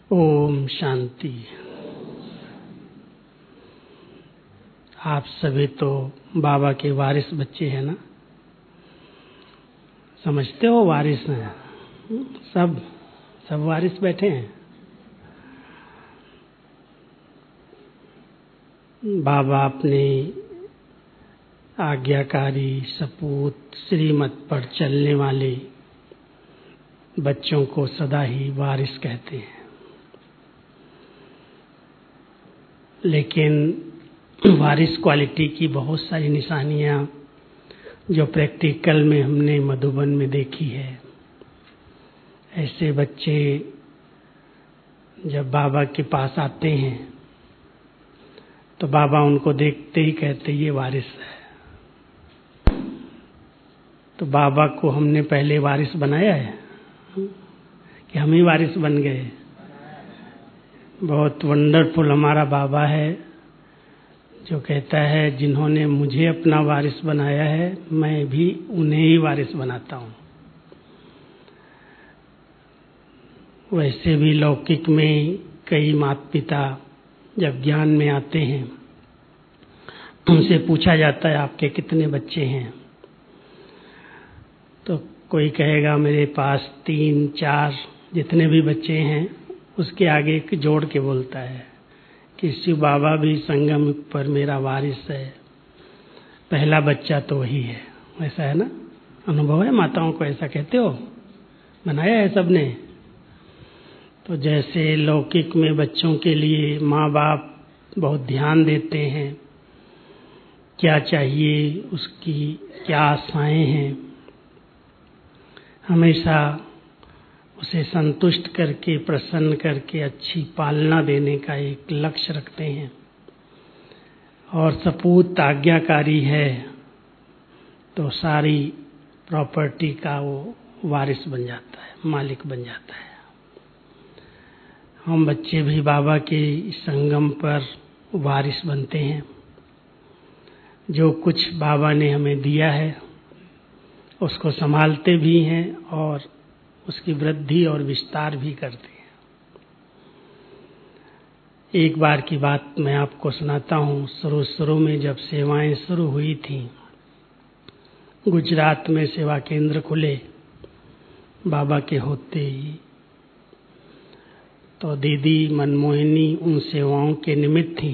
ओम शांति। आप सभी तो बाबा के वारिस बच्चे हैं ना, समझते हो वारिस हैं सब वारिस बैठे हैं। बाबा अपने आज्ञाकारी सपूत श्रीमत पर चलने वाले बच्चों को सदा ही वारिस कहते हैं। लेकिन वारिस क्वालिटी की बहुत सारी निशानियां जो प्रैक्टिकल में हमने मधुबन में देखी है। ऐसे बच्चे जब बाबा के पास आते हैं तो बाबा उनको देखते ही कहते ये वारिस है। तो बाबा को हमने पहले वारिस बनाया है कि हम ही वारिस बन गए। बहुत वंडरफुल हमारा बाबा है जो कहता है जिन्होंने मुझे अपना वारिस बनाया है मैं भी उन्हें ही वारिस बनाता हूँ। वैसे भी लौकिक में कई माता पिता जब ज्ञान में आते हैं उनसे पूछा जाता है आपके कितने बच्चे हैं, तो कोई कहेगा मेरे पास 3-4 जितने भी बच्चे हैं उसके आगे एक जोड़ के बोलता है कि शिव बाबा भी संगम पर मेरा वारिस है, पहला बच्चा तो वही है। ऐसा है ना, अनुभव है माताओं को, ऐसा कहते हो, बनाया है सबने। तो जैसे लौकिक में बच्चों के लिए माँ बाप बहुत ध्यान देते हैं, क्या चाहिए उसकी क्या आशाएं हैं, हमेशा उसे संतुष्ट करके प्रसन्न करके अच्छी पालना देने का एक लक्ष्य रखते हैं। और सपूत आज्ञाकारी है तो सारी प्रॉपर्टी का वो वारिस बन जाता है, मालिक बन जाता है। हम बच्चे भी बाबा के संगम पर वारिस बनते हैं। जो कुछ बाबा ने हमें दिया है उसको संभालते भी हैं और उसकी वृद्धि और विस्तार भी करते हैं। एक बार की बात मैं आपको सुनाता हूँ। शुरू में जब सेवाएं शुरू हुई थी, गुजरात में सेवा केंद्र खुले बाबा के होते ही, तो दीदी मनमोहिनी उन सेवाओं के निमित्त थी।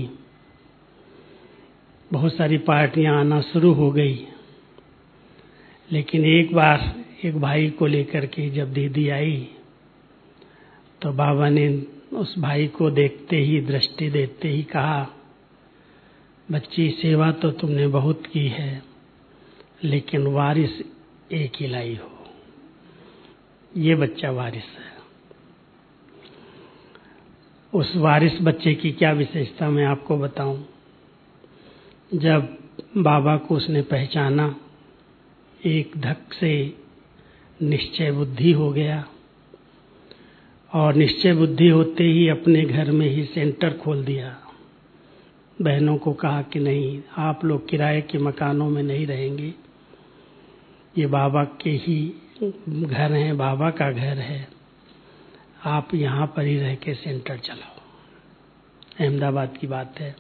बहुत सारी पार्टियां आना शुरू हो गई। लेकिन एक बार एक भाई को लेकर के जब दीदी आई तो बाबा ने उस भाई को देखते ही दृष्टि देते ही कहा, बच्ची सेवा तो तुमने बहुत की है लेकिन वारिस एक ही लाई हो, ये बच्चा वारिस है। उस वारिस बच्चे की क्या विशेषता मैं आपको बताऊं। जब बाबा को उसने पहचाना एक धक से निश्चय बुद्धि हो गया और निश्चय बुद्धि होते ही अपने घर में ही सेंटर खोल दिया। बहनों को कहा कि नहीं, आप लोग किराए के मकानों में नहीं रहेंगे, ये बाबा के ही घर हैं, बाबा का घर है, आप यहाँ पर ही रह के सेंटर चलाओ। अहमदाबाद की बात है।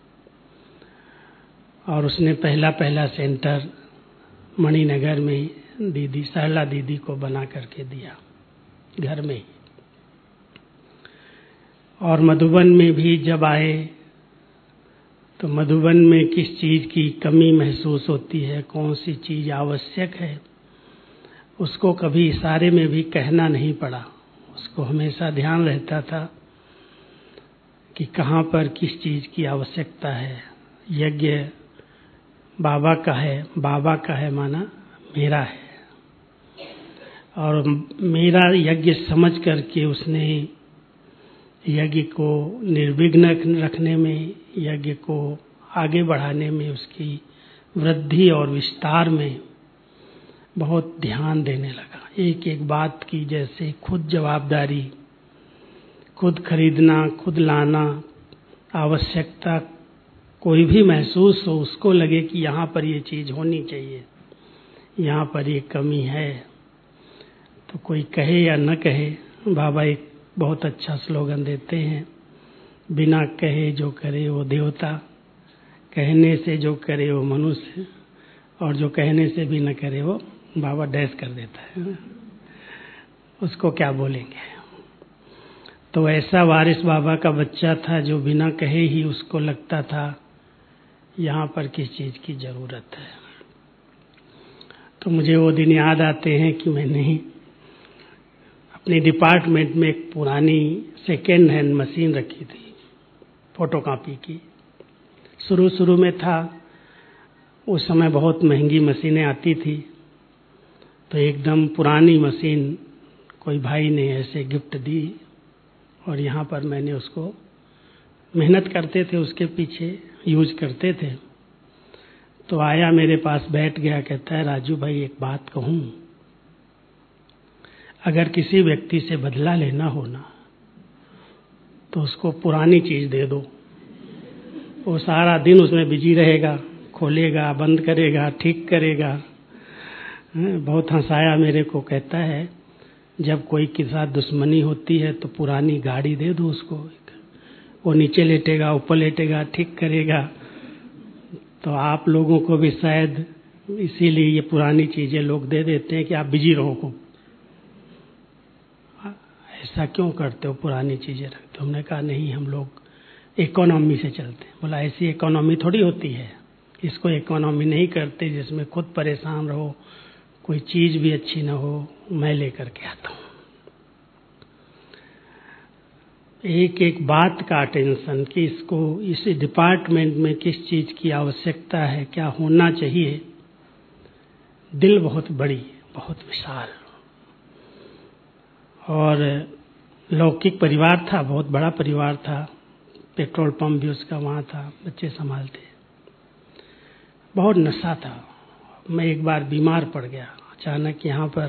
और उसने पहला सेंटर मणिनगर में दीदी सरला दीदी को बना करके दिया घर में ही। और मधुबन में भी जब आए तो मधुबन में किस चीज की कमी महसूस होती है, कौन सी चीज आवश्यक है, उसको कभी इशारे में भी कहना नहीं पड़ा। उसको हमेशा ध्यान रहता था कि कहाँ पर किस चीज की आवश्यकता है। यज्ञ बाबा का है, बाबा का है माना मेरा है, और मेरा यज्ञ समझ करके उसने यज्ञ को निर्विघ्न रखने में, यज्ञ को आगे बढ़ाने में, उसकी वृद्धि और विस्तार में बहुत ध्यान देने लगा। एक एक बात की जैसे खुद जवाबदारी, खुद खरीदना, खुद लाना, आवश्यकता कोई भी महसूस हो, उसको लगे कि यहाँ पर ये चीज होनी चाहिए, यहाँ पर ये कमी है, तो कोई कहे या न कहे, बाबा एक बहुत अच्छा स्लोगन देते हैं, बिना कहे जो करे वो देवता, कहने से जो करे वो मनुष्य, और जो कहने से भी न करे वो बाबा डैश कर देता है, उसको क्या बोलेंगे। तो ऐसा वारिस बाबा का बच्चा था जो बिना कहे ही उसको लगता था यहाँ पर किस चीज़ की ज़रूरत है। तो मुझे वो दिन याद आते हैं कि मैंने अपने डिपार्टमेंट में एक पुरानी सेकेंड हैंड मशीन रखी थी फोटोकॉपी की। शुरू में था, उस समय बहुत महंगी मशीनें आती थी, तो एकदम पुरानी मशीन कोई भाई ने ऐसे गिफ्ट दी और यहाँ पर मैंने उसको मेहनत करते थे, उसके पीछे यूज करते थे। तो आया मेरे पास, बैठ गया, कहता है राजू भाई एक बात कहूँ, अगर किसी व्यक्ति से बदला लेना हो ना तो उसको पुरानी चीज दे दो, वो सारा दिन उसमें बिजी रहेगा, खोलेगा, बंद करेगा, ठीक करेगा। बहुत हंसाया मेरे को, कहता है जब कोई के साथ दुश्मनी होती है तो पुरानी गाड़ी दे दो उसको, वो नीचे लेटेगा, ऊपर लेटेगा, ठीक करेगा। तो आप लोगों को भी शायद इसीलिए ये पुरानी चीजें लोग दे देते हैं कि आप बिजी रहो को, ऐसा क्यों करते हो, पुरानी चीजें रखते हो। हमने कहा नहीं, हम लोग इकोनॉमी से चलते हैं। बोला ऐसी इकोनॉमी थोड़ी होती है, इसको इकोनॉमी नहीं करते जिसमें खुद परेशान रहो, कोई चीज भी अच्छी ना हो, मैं लेकर के आता हूँ। एक एक बात का अटेंशन कि इसको इस डिपार्टमेंट में किस चीज की आवश्यकता है, क्या होना चाहिए। दिल बहुत बड़ी, बहुत विशाल, और लौकिक परिवार था, बहुत बड़ा परिवार था, पेट्रोल पंप भी उसका वहाँ था, बच्चे संभालते, बहुत नशा था। मैं एक बार बीमार पड़ गया अचानक यहाँ पर,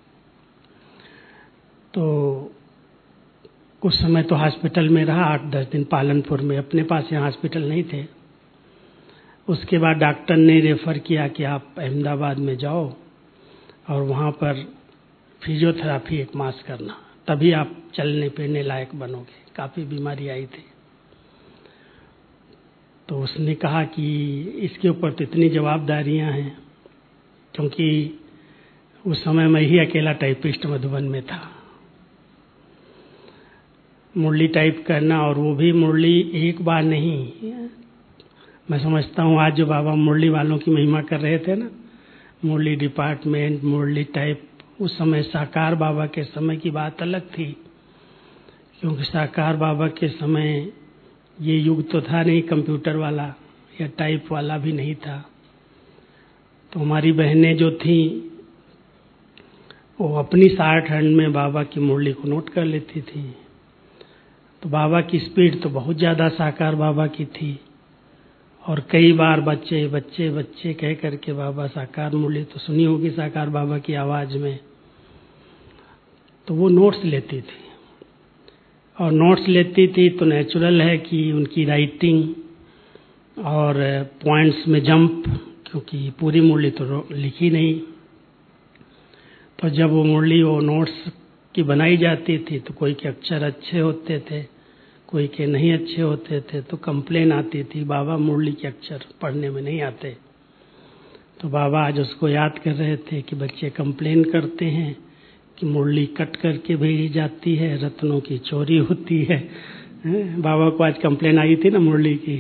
तो कुछ समय तो हॉस्पिटल में रहा, 8-10 दिन पालनपुर में, अपने पास यहाँ हॉस्पिटल नहीं थे। उसके बाद डॉक्टर ने रेफर किया कि आप अहमदाबाद में जाओ और वहाँ पर फिजियोथेरापी 1 मास करना, तभी आप चलने फिरने लायक बनोगे, काफ़ी बीमारी आई थी। तो उसने कहा कि इसके ऊपर तो इतनी जवाबदारियां हैं, क्योंकि उस समय मैं ही अकेला टाइपिस्ट मधुबन में था। मुरली टाइप करना, और वो भी मुरली एक बार नहीं। मैं समझता हूँ आज जो बाबा मुरली वालों की महिमा कर रहे थे ना, मुरली डिपार्टमेंट, मुरली टाइप, उस समय साकार बाबा के समय की बात अलग थी, क्योंकि साकार बाबा के समय ये युग तो था नहीं कंप्यूटर वाला या टाइप वाला भी नहीं था। तो हमारी बहनें जो थी वो अपनी 60 हैंड में बाबा की मुरली को नोट कर लेती थी। तो बाबा की स्पीड तो बहुत ज़्यादा साकार बाबा की थी, और कई बार बच्चे बच्चे बच्चे कह करके बाबा साकार मुरली तो सुनी होगी साकार बाबा की आवाज़ में, तो वो नोट्स लेती थी। और नोट्स लेती थी तो नेचुरल है कि उनकी राइटिंग और पॉइंट्स में जंप, क्योंकि पूरी मुरली तो लिखी नहीं। तो जब वो मुरली वो नोट्स की बनाई जाती थी तो कोई के अक्षर अच्छे होते थे, कोई के नहीं अच्छे होते थे, तो कंप्लेन आती थी बाबा मुरली के अक्षर पढ़ने में नहीं आते। तो बाबा आज उसको याद कर रहे थे कि बच्चे कंप्लेन करते हैं कि मुरली कट करके भेजी जाती है, रत्नों की चोरी होती है। बाबा को आज कंप्लेन आई थी ना मुरली की।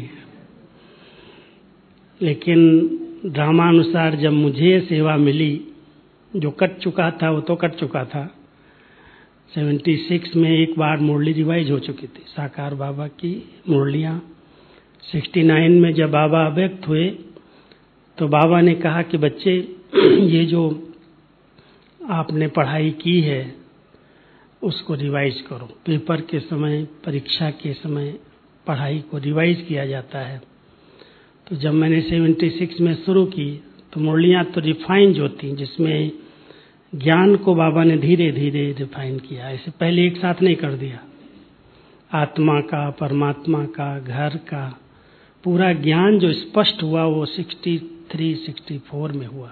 लेकिन ड्रामानुसार जब मुझे सेवा मिली, जो कट चुका था वो तो कट चुका था। 76 में एक बार मुरली रिवाइज हो चुकी थी साकार बाबा की मुरलियाँ। 69 में जब बाबा अव्यक्त हुए तो बाबा ने कहा कि बच्चे ये जो आपने पढ़ाई की है उसको रिवाइज करो। पेपर के समय, परीक्षा के समय पढ़ाई को रिवाइज किया जाता है। तो जब मैंने 76 में शुरू की तो मुरलियाँ तो रिफाइन जो थी, जिसमें ज्ञान को बाबा ने धीरे धीरे रिफाइन किया, ऐसे पहले एक साथ नहीं कर दिया। आत्मा का, परमात्मा का, घर का पूरा ज्ञान जो स्पष्ट हुआ वो 63-64 में हुआ।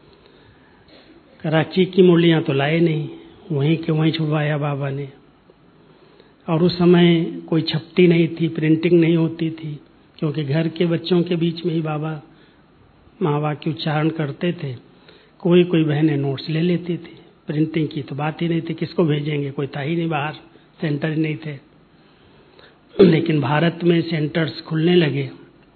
कराची की मुरलियाँ तो लाए नहीं, वहीं के वहीं छुड़वाया बाबा ने। और उस समय कोई छपटी नहीं थी, प्रिंटिंग नहीं होती थी, क्योंकि घर के बच्चों के बीच में ही बाबा माँ वाक्य उच्चारण करते थे। कोई कोई बहनें नोट्स ले लेती थी, प्रिंटिंग की तो बात ही नहीं थी, किसको भेजेंगे, कोई था ही नहीं, बाहर सेंटर ही नहीं थे। लेकिन भारत में सेंटर्स खुलने लगे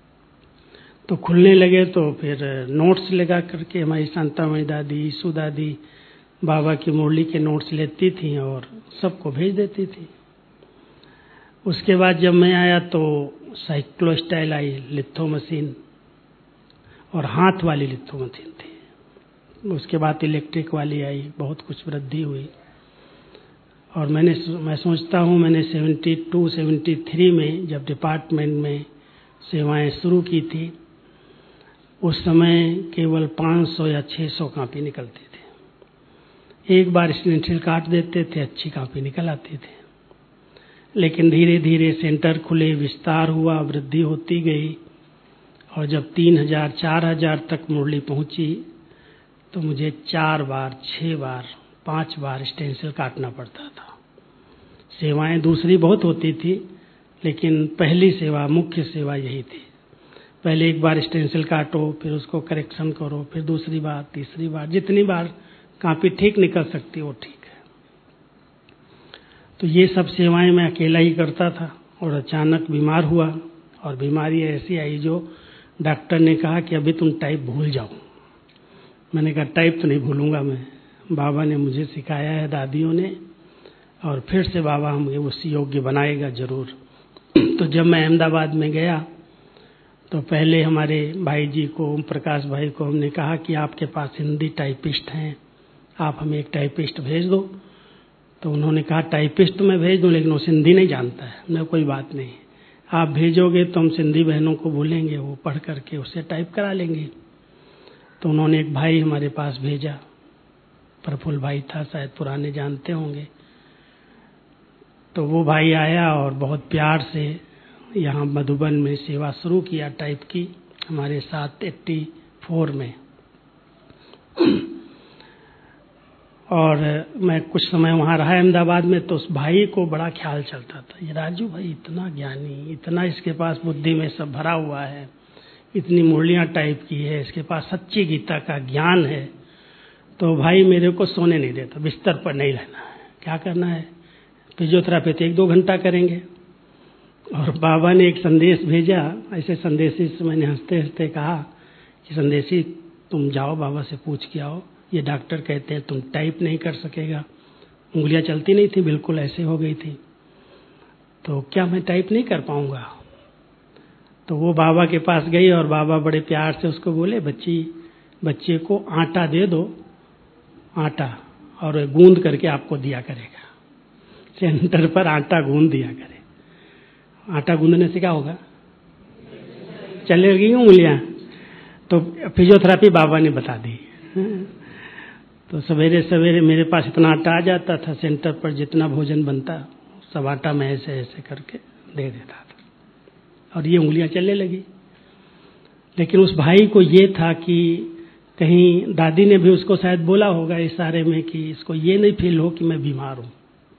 तो फिर नोट्स लगा करके हमारी शांतामणि दादी, ईसु दादी बाबा की मुरली के नोट्स लेती थी और सबको भेज देती थी। उसके बाद जब मैं आया तो साइक्लोस्टाइल आई, लिथो मशीन, और हाथ वाली लिथो मशीन थी। उसके बाद इलेक्ट्रिक वाली आई, बहुत कुछ वृद्धि हुई। और मैं सोचता हूँ मैंने 72-73 में जब डिपार्टमेंट में सेवाएं शुरू की थी, उस समय केवल 500 या 600 कापी निकलती थी। एक बार स्टेंसिल काट देते थे, अच्छी कापी निकल आती थी। लेकिन धीरे धीरे सेंटर खुले, विस्तार हुआ, वृद्धि होती गई, और जब 3000-4000 तक मुरली पहुंची तो मुझे 4 बार, 6 बार, 5 बार स्टेंसिल काटना पड़ता था। सेवाएं दूसरी बहुत होती थी, लेकिन पहली सेवा, मुख्य सेवा यही थी। पहले एक बार स्टेंसिल काटो, फिर उसको करेक्शन करो, फिर दूसरी बार, तीसरी बार, जितनी बार कापी ठीक निकल सकती वो ठीक है। तो ये सब सेवाएं मैं अकेला ही करता था। और अचानक बीमार हुआ, और बीमारी ऐसी आई जो डॉक्टर ने कहा कि अभी तुम टाइप भूल जाओ। मैंने कहा टाइप तो नहीं भूलूंगा मैं, बाबा ने मुझे सिखाया है, दादियों ने, और फिर से बाबा हमें उस योग्य बनाएगा जरूर। तो जब मैं अहमदाबाद में गया तो पहले हमारे भाई जी को, ओम प्रकाश भाई को, हमने कहा कि आपके पास हिंदी टाइपिस्ट हैं, आप हमें एक टाइपिस्ट भेज दो। तो उन्होंने कहा टाइपिस्ट मैं भेज दूं, लेकिन वो सिंधी नहीं जानता है। मैं कोई बात नहीं, आप भेजोगे तो हम सिंधी बहनों को बोलेंगे, वो पढ़ करके उससे टाइप करा लेंगे। तो उन्होंने एक भाई हमारे पास भेजा, प्रफुल्ल भाई था, शायद पुराने जानते होंगे। तो वो भाई आया और बहुत प्यार से यहाँ मधुबन में सेवा शुरू किया टाइप की, हमारे साथ 84 में। और मैं कुछ समय वहाँ रहा अहमदाबाद में, तो उस भाई को बड़ा ख्याल चलता था, ये राजू भाई इतना ज्ञानी, इतना इसके पास बुद्धि में सब भरा हुआ है, इतनी मुरलियाँ टाइप की है, इसके पास सच्ची गीता का ज्ञान है। तो भाई मेरे को सोने नहीं देता, बिस्तर पर नहीं रहना है, क्या करना है, फिजियोथेरापी 1-2 घंटा करेंगे। और बाबा ने एक संदेश भेजा, ऐसे संदेशी से मैंने हंसते हंसते कहा कि संदेशी तुम जाओ बाबा से पूछ के आओ, ये डॉक्टर कहते हैं तुम टाइप नहीं कर सकेगा। उंगलियां चलती नहीं थी, बिल्कुल ऐसे हो गई थी, तो क्या मैं टाइप नहीं कर पाऊंगा। तो वो बाबा के पास गई और बाबा बड़े प्यार से उसको बोले, बच्चे को आटा दे दो, आटा, और गूंद करके आपको दिया करेगा। सेंटर पर आटा गूंद दिया करे। आटा गूंदने से क्या होगा, चलेगी उंगलियां। तो फिजियोथेरापी बाबा ने बता दी। तो सवेरे सवेरे मेरे पास इतना आटा आ जाता था, सेंटर पर जितना भोजन बनता सब आटा मैं ऐसे ऐसे करके दे देता था, और ये उंगलियां चलने लगी। लेकिन उस भाई को ये था कि कहीं दादी ने भी उसको शायद बोला होगा इशारे में कि इसको ये नहीं फील हो कि मैं बीमार हूं,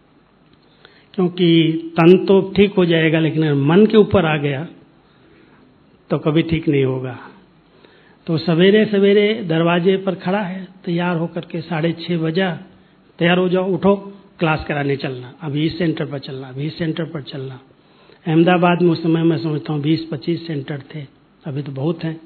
क्योंकि तन तो ठीक हो जाएगा, लेकिन अगर मन के ऊपर आ गया तो कभी ठीक नहीं होगा। तो सवेरे सवेरे दरवाजे पर खड़ा है, तैयार होकर के 6:30 बजा, तैयार हो जाओ, उठो, क्लास कराने चलना, अभी इस सेंटर पर चलना, अभी इस सेंटर पर चलना। अहमदाबाद में उस समय मैं समझता हूँ 20-25 सेंटर थे, अभी तो बहुत हैं।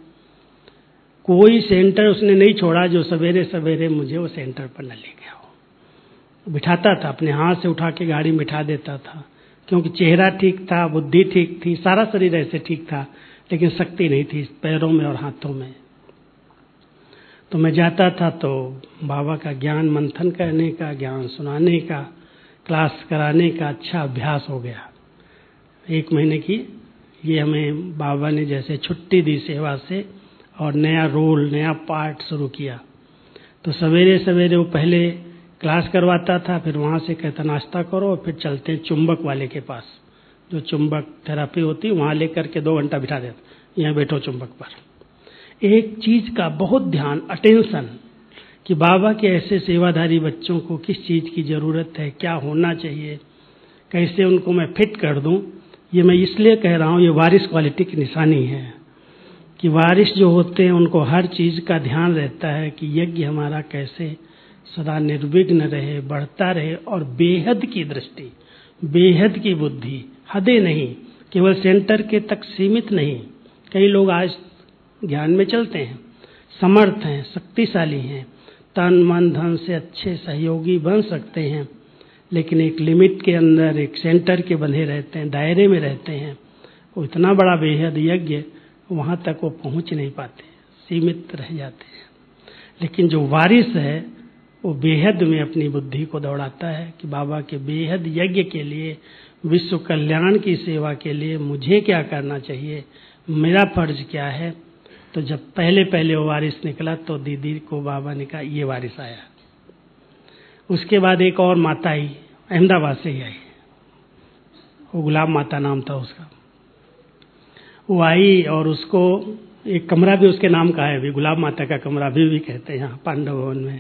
कोई सेंटर उसने नहीं छोड़ा जो सवेरे सवेरे मुझे वो सेंटर पर न ले गया हो। बिठाता था, अपने हाथ से उठा के गाड़ी में बिठा देता था, क्योंकि चेहरा ठीक था, बुद्धि ठीक थी, सारा शरीर ऐसे ठीक था, लेकिन शक्ति नहीं थी पैरों में और हाथों में। तो मैं जाता था तो बाबा का ज्ञान मंथन करने का, ज्ञान सुनाने का, क्लास कराने का अच्छा अभ्यास हो गया। 1 महीने की ये हमें बाबा ने जैसे छुट्टी दी सेवा से, और नया रोल, नया पार्ट शुरू किया। तो सवेरे सवेरे वो पहले क्लास करवाता था, फिर वहाँ से कहता नाश्ता करो, और फिर चलते हैं चुंबक वाले के पास, जो चुंबक थेरापी होती है, वहाँ लेकर के 2 घंटा बिठा देता, यहाँ बैठो चुंबक पर। एक चीज का बहुत ध्यान, अटेंशन, कि बाबा के ऐसे सेवाधारी बच्चों को किस चीज की जरूरत है, क्या होना चाहिए, कैसे उनको मैं फिट कर दूं। ये मैं इसलिए कह रहा हूं, ये वारिस क्वालिटी की निशानी है कि वारिस जो होते हैं उनको हर चीज का ध्यान रहता है कि यज्ञ हमारा कैसे सदा निर्विघ्न रहे, बढ़ता रहे, और बेहद की दृष्टि, बेहद की बुद्धि, हदें नहीं, केवल सेंटर के तक सीमित नहीं। कई लोग आज ज्ञान में चलते हैं, समर्थ हैं, शक्तिशाली हैं, तन मन धन से अच्छे सहयोगी बन सकते हैं, लेकिन एक लिमिट के अंदर, एक सेंटर के बंधे रहते हैं, दायरे में रहते हैं। वो इतना बड़ा बेहद यज्ञ, वहां तक वो पहुंच नहीं पाते, सीमित रह जाते हैं। लेकिन जो वारिस है वो बेहद में अपनी बुद्धि को दौड़ाता है कि बाबा के बेहद यज्ञ के लिए, विश्व कल्याण की सेवा के लिए मुझे क्या करना चाहिए, मेरा फर्ज क्या है। तो जब पहले पहले वो वारिस निकला तो दीदी को बाबा ने कहा ये वारिस आया। उसके बाद एक और माता आई, अहमदाबाद से ही आई, वो गुलाब माता नाम था उसका। वो आई और उसको एक कमरा भी उसके नाम का है, अभी गुलाब माता का कमरा अभी भी कहते हैं यहाँ पांडव भवन में।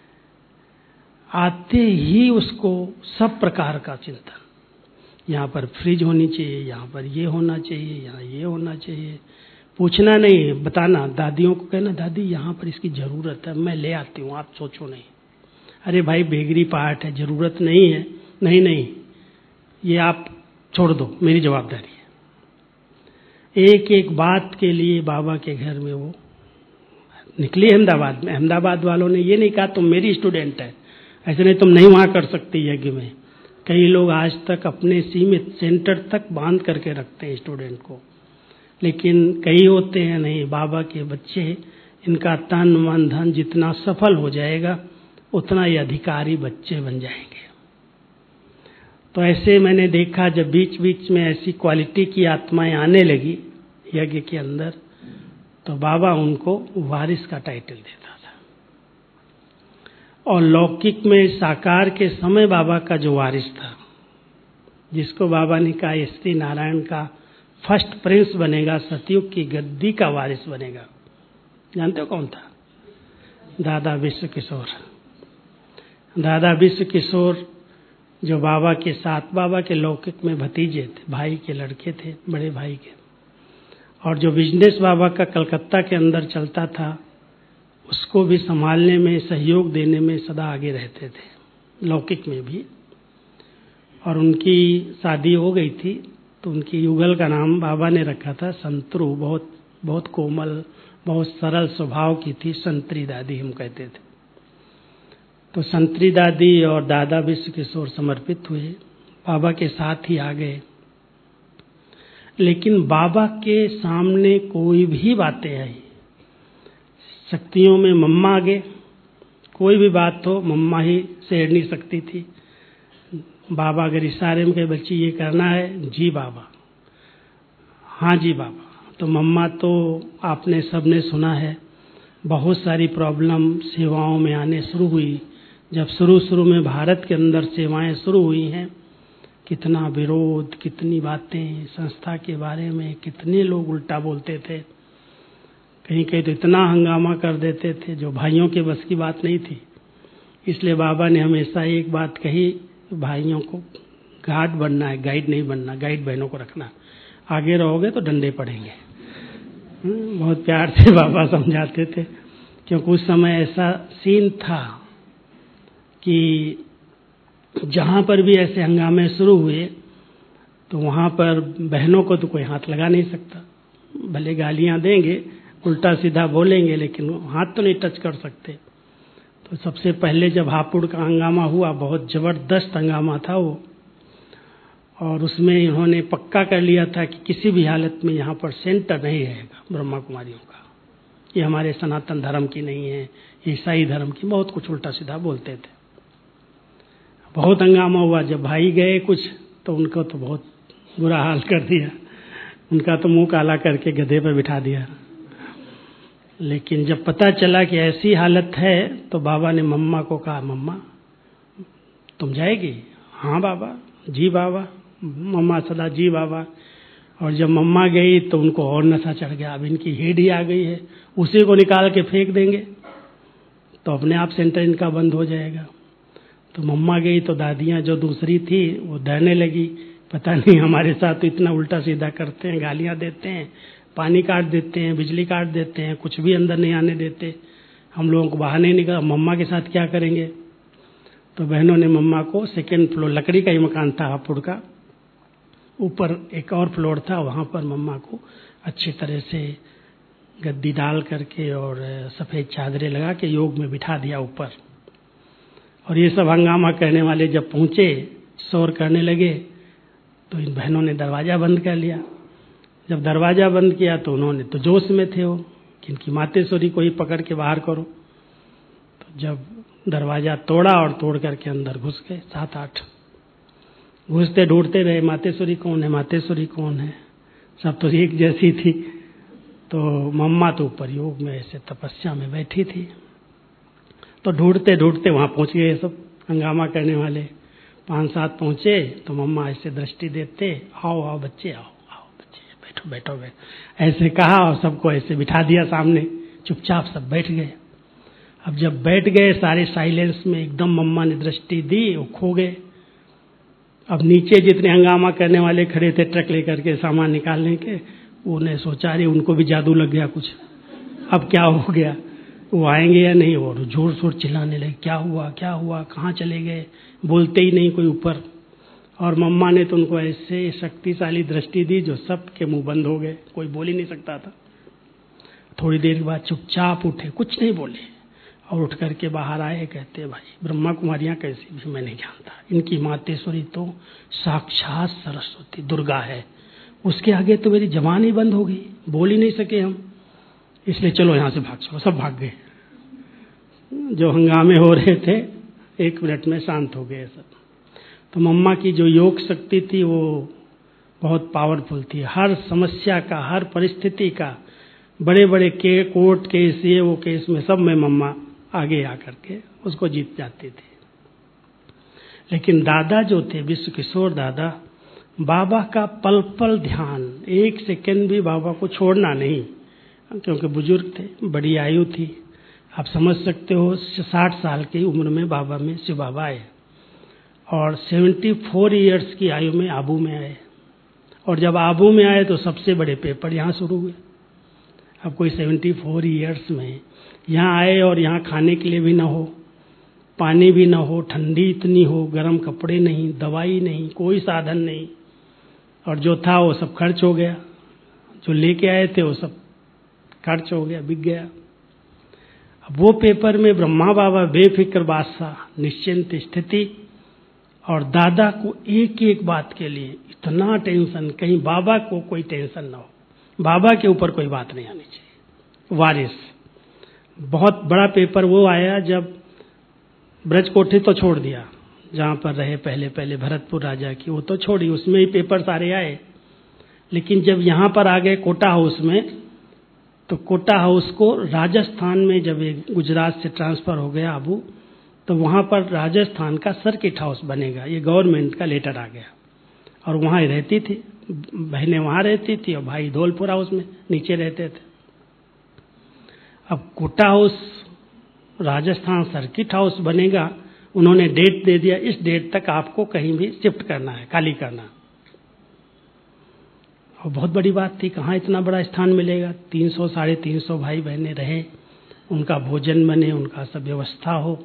आते ही उसको सब प्रकार का चिंतन, यहाँ पर फ्रिज होनी चाहिए, यहाँ पर ये होना चाहिए, यहाँ ये होना चाहिए, पूछना नहीं, बताना। दादियों को कहना दादी यहाँ पर इसकी जरूरत है, मैं ले आती हूँ, आप सोचो नहीं। अरे भाई बेगरी पार्ट है, जरूरत नहीं है, नहीं नहीं ये आप छोड़ दो, मेरी जवाबदारी है। एक एक बात के लिए बाबा के घर में वो निकली अहमदाबाद में। अहमदाबाद वालों ने ये नहीं कहा तुम मेरी स्टूडेंट है, ऐसे नहीं तुम नहीं वहां कर सकती यज्ञ में। कई लोग आज तक अपने सीमित सेंटर तक बांध करके रखते हैं स्टूडेंट को, लेकिन कई होते हैं नहीं, बाबा के बच्चे, इनका तन मन धन जितना सफल हो जाएगा उतना ये अधिकारी बच्चे बन जाएंगे। तो ऐसे मैंने देखा जब बीच बीच में ऐसी क्वालिटी की आत्माएं आने लगी यज्ञ के अंदर, तो बाबा उनको वारिस का टाइटल देता था। और लौकिक में साकार के समय बाबा का जो वारिस था, जिसको बाबा ने कहा श्री नारायण का फर्स्ट प्रिंस बनेगा, सतयुग की गद्दी का वारिस बनेगा, जानते हो कौन था? दादा विश्व किशोर। दादा विश्व किशोर जो बाबा के साथ, बाबा के लौकिक में भतीजे थे, भाई के लड़के थे, बड़े भाई के, और जो बिजनेस बाबा का कलकत्ता के अंदर चलता था उसको भी संभालने में, सहयोग देने में सदा आगे रहते थे, लौकिक में भी। और उनकी शादी हो गई थी तो उनकी युगल का नाम बाबा ने रखा था संतरू। बहुत बहुत कोमल, बहुत सरल स्वभाव की थी, संतरी दादी हम कहते थे। तो संतरी दादी और दादा विश्व किशोर समर्पित हुए, बाबा के साथ ही आ गए। लेकिन बाबा के सामने कोई भी बातें आई, शक्तियों में मम्मा आगे, कोई भी बात हो मम्मा ही शेर नहीं सकती थी। बाबा अगर इशारे में कहे बच्ची ये करना है, जी बाबा, हाँ जी बाबा। तो मम्मा तो आपने सबने सुना है, बहुत सारी प्रॉब्लम सेवाओं में आने शुरू हुई। जब शुरू में भारत के अंदर सेवाएं शुरू हुई हैं, कितना विरोध, कितनी बातें संस्था के बारे में, कितने लोग उल्टा बोलते थे, कहीं कहीं तो इतना हंगामा कर देते थे जो भाइयों के बस की बात नहीं थी। इसलिए बाबा ने हमेशा एक बात कही, भाइयों को गार्ड बनना है, गाइड नहीं बनना, गाइड बहनों को रखना, आगे रहोगे तो डंडे पड़ेंगे। बहुत प्यार से बाबा समझाते थे, क्योंकि उस समय ऐसा सीन था कि जहां पर भी ऐसे हंगामे शुरू हुए तो वहां पर बहनों को तो कोई हाथ लगा नहीं सकता, भले गालियां देंगे, उल्टा सीधा बोलेंगे, लेकिन हाथ तो नहीं टच कर सकते। तो सबसे पहले जब हापुड़ का हंगामा हुआ, बहुत जबरदस्त हंगामा था वो, और उसमें इन्होंने पक्का कर लिया था कि किसी भी हालत में यहाँ पर सेंटर नहीं रहेगा ब्रह्मा कुमारियों का, ये हमारे सनातन धर्म की नहीं है, ईसाई धर्म की, बहुत कुछ उल्टा सीधा बोलते थे। बहुत हंगामा हुआ। जब भाई गए कुछ तो उनको तो बहुत बुरा हाल कर दिया, उनका तो मुंह काला करके गधे पर बिठा दिया। लेकिन जब पता चला कि ऐसी हालत है तो बाबा ने मम्मा को कहा, मम्मा तुम जाएगी? हाँ बाबा, जी बाबा। मम्मा सदा जी बाबा। और जब मम्मा गई तो उनको और नशा चढ़ गया, अब इनकी हेड ही आ गई है, उसी को निकाल के फेंक देंगे तो अपने आप सेंटर इनका बंद हो जाएगा। तो मम्मा गई तो दादियाँ जो दूसरी थी वो डरने लगी, पता नहीं हमारे साथ तो इतना उल्टा सीधा करते हैं, गालियाँ देते हैं, पानी काट देते हैं, बिजली काट देते हैं, कुछ भी अंदर नहीं आने देते, हम लोगों को बाहर नहीं निकला, मम्मा के साथ क्या करेंगे। तो बहनों ने मम्मा को सेकेंड फ्लोर, लकड़ी का ही मकान था हापुड़ का, ऊपर एक और फ्लोर था, वहाँ पर मम्मा को अच्छी तरह से गद्दी डाल करके और सफ़ेद चादरें लगा के योग में बिठा दिया ऊपर। और ये सब हंगामा करने वाले जब पहुँचे, शोर करने लगे, तो इन बहनों ने दरवाज़ा बंद कर लिया। जब दरवाज़ा बंद किया तो उन्होंने तो जोश में थे वो कि इनकी मातेश्वरी को ही पकड़ के बाहर करो। तो जब दरवाज़ा तोड़ा और तोड़ करके अंदर घुस गए, 7-8 घुसते ढूंढते रहे, मातेश्वरी कौन है, मातेश्वरी कौन है, सब तो एक जैसी थी। तो मम्मा तो ऊपर योग में ऐसे तपस्या में बैठी थी। तो ढूंढते ढूंढते वहाँ पहुँच गए सब हंगामा करने वाले, 5-7 पहुँचे। तो मम्मा ऐसे दृष्टि देते, आओ आओ बच्चे, आओ आओ बच्चे, बैठो बैठो बैठो, ऐसे कहा और सबको ऐसे बिठा दिया सामने, चुपचाप सब बैठ गए। अब जब बैठ गए सारे साइलेंस में, एकदम मम्मा ने दृष्टि दी, वो खो गए। अब नीचे जितने हंगामा करने वाले खड़े थे ट्रक लेकर के सामान निकालने के, उन्हें सोचा रही उनको भी जादू लग गया कुछ, अब क्या हो गया, वो आएंगे या नहीं। और जोर शोर चिल्लाने लगे, क्या हुआ क्या हुआ, कहाँ चले गए, बोलते ही नहीं कोई ऊपर। और मम्मा ने तो उनको ऐसे शक्तिशाली दृष्टि दी जो सबके मुंह बंद हो गए, कोई बोल ही नहीं सकता था। थोड़ी देर के बाद चुपचाप उठे, कुछ नहीं बोले, और उठ करके बाहर आए। कहते भाई ब्रह्मा कुमारियाँ कैसी भी मैं नहीं जानता, इनकी मातेश्वरी तो साक्षात सरस्वती दुर्गा है, उसके आगे तो मेरी जबान ही बंद हो गई, बोल ही नहीं सके हम, इसलिए चलो यहाँ से भाग चलो। सब भाग गए, जो हंगामे हो रहे थे 1 मिनट में शांत हो गए सब। तो मम्मा की जो योग शक्ति थी वो बहुत पावरफुल थी। हर समस्या का, हर परिस्थिति का, बड़े बड़े कोर्ट केस, ये वो केस में सब में मम्मा आगे आकर के उसको जीत जाती थी। लेकिन दादा जो थे, विश्व किशोर दादा, बाबा का पल पल ध्यान, 1 सेकंड भी बाबा को छोड़ना नहीं, क्योंकि बुजुर्ग थे, बड़ी आयु थी। आप समझ सकते हो 60 साल की उम्र में बाबा में शिव बाबा आए, और 74 ईयर्स की आयु में आबू में आए। और जब आबू में आए तो सबसे बड़े पेपर यहाँ शुरू हुए। अब कोई 74 ईयर्स में यहाँ आए और यहाँ खाने के लिए भी ना हो, पानी भी ना हो, ठंडी इतनी हो, गर्म कपड़े नहीं, दवाई नहीं, कोई साधन नहीं, और जो था वो सब खर्च हो गया, जो लेके आए थे वो सब खर्च हो गया, बिक गया। अब वो पेपर में ब्रह्मा बाबा बेफिक्र बादशाह, निश्चिंत स्थिति, और दादा को एक एक बात के लिए इतना टेंशन, कहीं बाबा को कोई टेंशन ना हो, बाबा के ऊपर कोई बात नहीं आनी चाहिए, वारिस। बहुत बड़ा पेपर वो आया जब ब्रज कोठी तो छोड़ दिया, जहाँ पर रहे पहले पहले भरतपुर राजा की, वो तो छोड़ी, उसमें ही पेपर सारे आए। लेकिन जब यहाँ पर आ गए कोटा हाउस में, तो कोटा हाउस को राजस्थान में जब एक गुजरात से ट्रांसफ़र हो गया आबू, तो वहाँ पर राजस्थान का सर्किट हाउस बनेगा, ये गवर्नमेंट का लेटर आ गया। और वहाँ ही रहती थी, बहनें वहाँ रहती थी और भाई धौलपुर हाउस में नीचे रहते थे। अब Kota house Rajasthan circuit house बनेगा, उन्होंने डेट दे दिया, इस डेट तक आपको कहीं भी शिफ्ट करना है, खाली करना। और बहुत बड़ी बात थी, कहाँ इतना बड़ा स्थान मिलेगा, 300 साढ़े 300 भाई बहनें रहे, उनका भोजन बने, उनका सब व्यवस्था हो।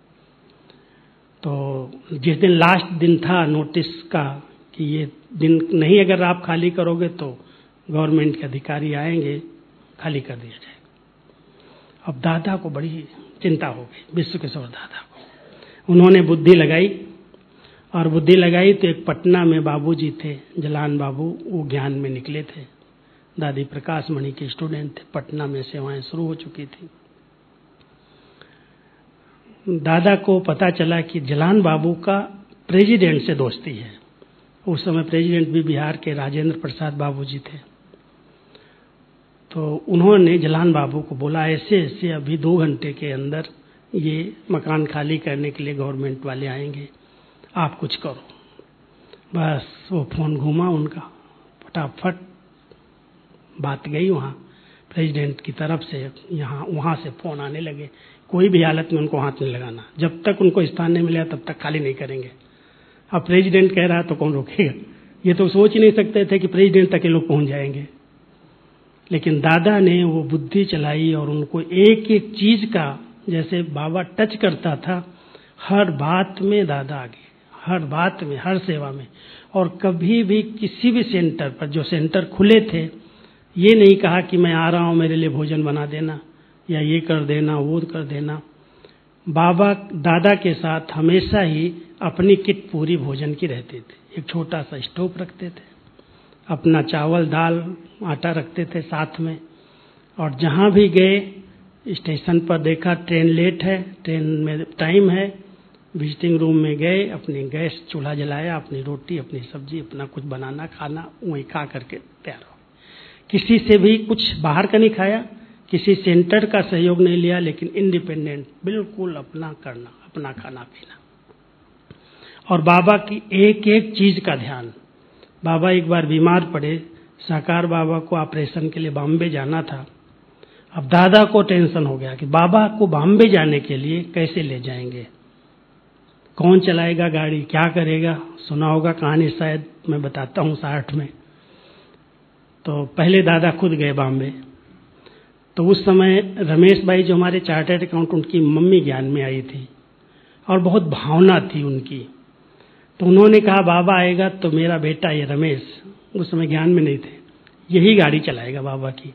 तो जिस दिन लास्ट दिन था नोटिस का कि ये दिन नहीं अगर आप खाली करोगे तो गवर्नमेंट के अधिकारी आएंगे, खाली कर दिया जाएगा। अब दादा को बड़ी चिंता हो गई, विश्व किशोर दादा को। उन्होंने बुद्धि लगाई, और बुद्धि लगाई तो एक पटना में बाबूजी थे, जलान बाबू, वो ज्ञान में निकले थे, दादी प्रकाश मणि के स्टूडेंट थे, पटना में सेवाएं शुरू हो चुकी थी। दादा को पता चला कि जलान बाबू का प्रेसिडेंट से दोस्ती है। उस समय प्रेसिडेंट भी बिहार के राजेंद्र प्रसाद बाबूजी थे। तो उन्होंने जलान बाबू को बोला, ऐसे ऐसे अभी 2 घंटे के अंदर ये मकान खाली करने के लिए गवर्नमेंट वाले आएंगे, आप कुछ करो। बस वो फोन घूमा उनका, फटाफट बात गई वहाँ। प्रेसिडेंट की तरफ से यहाँ वहाँ से फोन आने लगे, कोई भी हालत में उनको हाथ नहीं लगाना, जब तक उनको स्थान नहीं मिला तब तक खाली नहीं करेंगे। अब प्रेसिडेंट कह रहा है तो कौन रोकेगा? ये तो सोच ही नहीं सकते थे कि प्रेसिडेंट तक ये लोग पहुंच जाएंगे। लेकिन दादा ने वो बुद्धि चलाई और उनको एक एक चीज का, जैसे बाबा टच करता था, हर बात में दादा आगे, हर बात में, हर सेवा में। और कभी भी किसी भी सेंटर पर, जो सेंटर खुले थे, ये नहीं कहा कि मैं आ रहा हूं, मेरे लिए भोजन बना देना या ये कर देना वो कर देना। बाबा दादा के साथ हमेशा ही अपनी किट पूरी भोजन की रहती थी। एक छोटा सा स्टोव रखते थे, अपना चावल दाल आटा रखते थे साथ में। और जहां भी गए, स्टेशन पर देखा ट्रेन लेट है, ट्रेन में टाइम है, विजिटिंग रूम में गए, अपनी गैस चूल्हा जलाया, अपनी रोटी अपनी सब्जी अपना कुछ बनाना खाना वहीं खा करके तैयार हो। किसी से भी कुछ बाहर का नहीं खाया, किसी सेंटर का सहयोग नहीं लिया, लेकिन इंडिपेंडेंट, बिल्कुल अपना करना, अपना खाना पीना। और बाबा की एक एक चीज का ध्यान। बाबा एक बार बीमार पड़े, साकार बाबा को ऑपरेशन के लिए बॉम्बे जाना था। अब दादा को टेंशन हो गया कि बाबा को बॉम्बे जाने के लिए कैसे ले जाएंगे, कौन चलाएगा गाड़ी, क्या करेगा। सुना होगा कहानी, शायद मैं बताता हूँ 60 में। तो पहले दादा खुद गए बॉम्बे। तो उस समय रमेश भाई जो हमारे चार्टर्ड अकाउंटेंट, उनकी मम्मी ज्ञान में आई थी और बहुत भावना थी उनकी। तो उन्होंने कहा बाबा आएगा तो मेरा बेटा ये रमेश, उस समय ज्ञान में नहीं थे, यही गाड़ी चलाएगा बाबा की,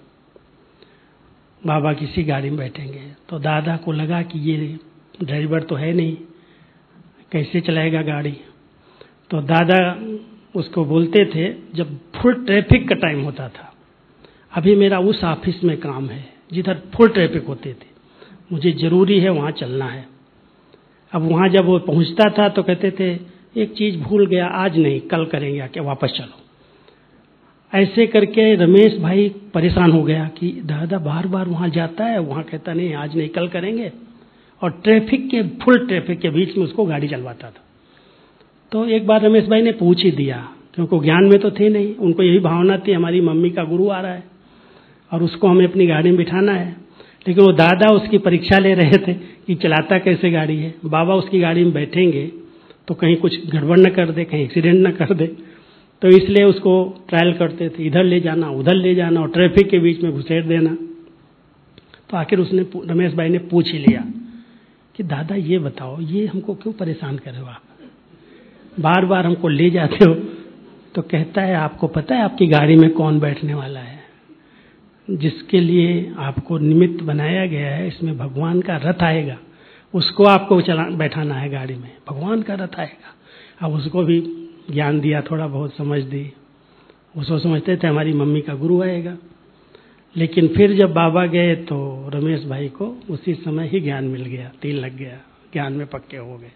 बाबा किसी गाड़ी में बैठेंगे। तो दादा को लगा कि ये ड्राइवर तो है नहीं, कैसे चलाएगा गाड़ी। तो दादा उसको बोलते थे, जब फुल ट्रैफिक का टाइम होता था, अभी मेरा उस ऑफिस में काम है जिधर फुल ट्रैफिक होते थे, मुझे जरूरी है वहां चलना है। अब वहां जब वो पहुंचता था तो कहते थे एक चीज भूल गया, आज नहीं कल करेंगे, आके वापस चलो। ऐसे करके रमेश भाई परेशान हो गया कि दादा बार बार वहां जाता है, वहां कहता नहीं आज नहीं कल करेंगे, और ट्रैफिक के, फुल ट्रैफिक के बीच में उसको गाड़ी चलवाता था। तो एक बार रमेश भाई ने पूछ ही दिया, क्योंकि ज्ञान में तो थे नहीं, उनको यही भावना थी हमारी मम्मी का गुरु आ रहा है और उसको हमें अपनी गाड़ी में बिठाना है। लेकिन वो दादा उसकी परीक्षा ले रहे थे कि चलाता कैसे गाड़ी है। बाबा उसकी गाड़ी में बैठेंगे तो कहीं कुछ गड़बड़ न कर दे, कहीं एक्सीडेंट न कर दे, तो इसलिए उसको ट्रायल करते थे, इधर ले जाना उधर ले जाना और ट्रैफिक के बीच में घुसेड़ देना। तो आखिर उसने, रमेश भाई ने पूछ ही लिया कि दादा ये बताओ, ये हमको क्यों परेशान कर रहे हो आप, बार बार हमको ले जाते हो। तो कहता है आपको पता है आपकी गाड़ी में कौन बैठने वाला है, जिसके लिए आपको निमित्त बनाया गया है, इसमें भगवान का रथ आएगा, उसको आपको बैठाना है गाड़ी में, भगवान का रथ आएगा। अब उसको भी ज्ञान दिया, थोड़ा बहुत समझ दी। उसको समझते थे हमारी मम्मी का गुरु आएगा। लेकिन फिर जब बाबा गए तो रमेश भाई को उसी समय ही ज्ञान मिल गया, तीन लग गया, ज्ञान में पक्के हो गए।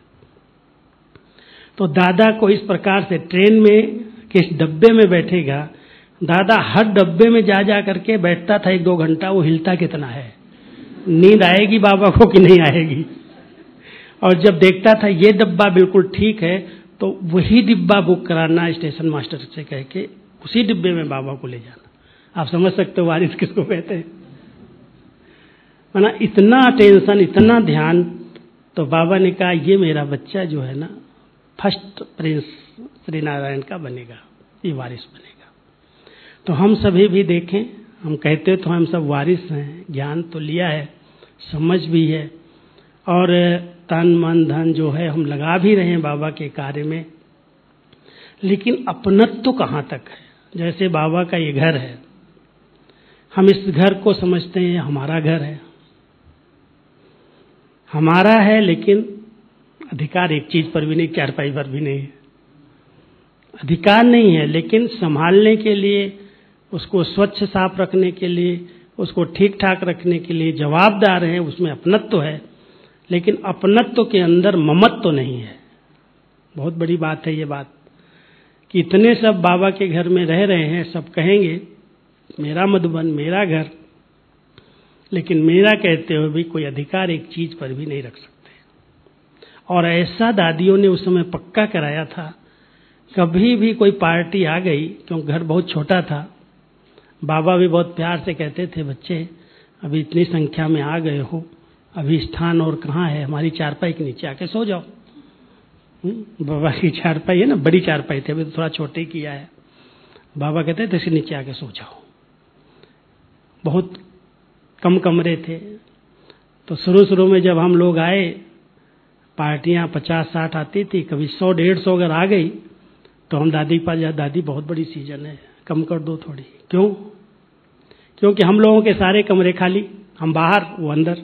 तो दादा को इस प्रकार से ट्रेन में किस डब्बे में बैठेगा, दादा हर डब्बे में जा जा करके बैठता था 1-2 घंटा, वो हिलता कितना है, नींद आएगी बाबा को कि नहीं आएगी। और जब देखता था ये डब्बा बिल्कुल ठीक है तो वही डिब्बा बुक कराना स्टेशन मास्टर से कह के, उसी डिब्बे में बाबा को ले जाना। आप समझ सकते हो वारिस किसको कहते हैं, माना इतना टेंशन, इतना ध्यान। तो बाबा ने कहा ये मेरा बच्चा जो है ना, फर्स्ट प्रिंस श्री नारायण का बनेगा, ये वारिस बनेगा। तो हम सभी भी देखें, हम कहते तो हम सब वारिस हैं, ज्ञान तो लिया है, समझ भी है, और तन मन धन जो है हम लगा भी रहे हैं बाबा के कार्य में। लेकिन अपनत्व तो कहाँ तक है। जैसे बाबा का ये घर है, हम इस घर को समझते हैं हमारा घर है, हमारा है, लेकिन अधिकार एक चीज पर भी नहीं, चारपाई पर भी नहीं है। अधिकार नहीं है, लेकिन संभालने के लिए, उसको स्वच्छ साफ रखने के लिए, उसको ठीक ठाक रखने के लिए जवाबदार है, उसमें अपनत्व है। लेकिन अपनत्व के अंदर ममत्व नहीं है। बहुत बड़ी बात है ये बात, कि इतने सब बाबा के घर में रह रहे हैं, सब कहेंगे मेरा मधुबन, मेरा घर, लेकिन मेरा कहते हुए भी कोई अधिकार एक चीज पर भी नहीं रख सकते। और ऐसा दादियों ने उस समय पक्का कराया था, कभी भी कोई पार्टी आ गई, क्योंकि घर बहुत छोटा था, बाबा भी बहुत प्यार से कहते थे, बच्चे अभी इतनी संख्या में आ गए हो, अभी स्थान और कहाँ है, हमारी चारपाई के नीचे आके सो जाओ। बाबा की चारपाई है ना, बड़ी चारपाई थी, अभी तो थोड़ा छोटे किया है। बाबा कहते थे इसके नीचे आके सो जाओ। बहुत कम कमरे थे, तो शुरू में जब हम लोग आए, पार्टियां 50-60 आती थी, कभी 100-150 अगर आ गई तो हम दादी के पास जा, दादी बहुत बड़ी सीजन है, कम कर दो थोड़ी। क्यों? क्योंकि हम लोगों के सारे कमरे खाली, हम बाहर, वो अंदर।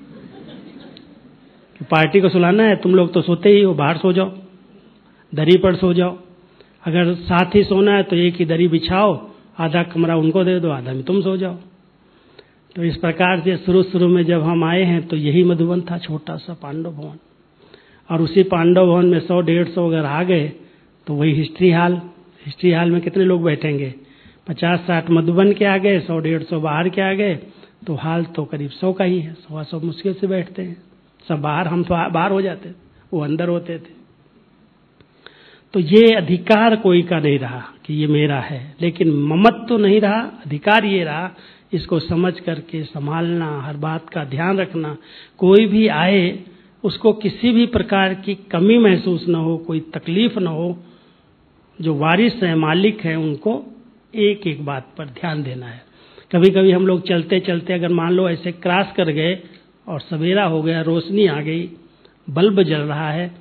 पार्टी को सुलाना है, तुम लोग तो सोते ही हो, बाहर सो जाओ, दरी पर सो जाओ। अगर साथ ही सोना है तो एक ही दरी बिछाओ, आधा कमरा उनको दे दो, आधा में तुम सो जाओ। तो इस प्रकार से शुरू में जब हम आए हैं तो यही मधुबन था, छोटा सा पांडव भवन। और उसी पांडव भवन में 100-150 अगर आ गए तो वही हिस्ट्री हॉल में कितने लोग बैठेंगे? 50-60 मधुबन के आ गए, 100-150 बाहर के आ गए, तो हाल तो करीब 100 का ही है। 100 मुश्किल से बैठते हैं सब बाहर, हम तो बाहर हो जाते, वो अंदर होते थे। तो ये अधिकार कोई का नहीं रहा कि ये मेरा है, लेकिन ममत्व तो नहीं रहा, अधिकार ये रहा। इसको समझ करके संभालना, हर बात का ध्यान रखना, कोई भी आए उसको किसी भी प्रकार की कमी महसूस न हो, कोई तकलीफ न हो। जो वारिस है, मालिक है, उनको एक एक बात पर ध्यान देना है। कभी कभी हम लोग चलते चलते अगर मान लो ऐसे क्रॉस कर गए और सवेरा हो गया, रोशनी आ गई, बल्ब जल रहा है,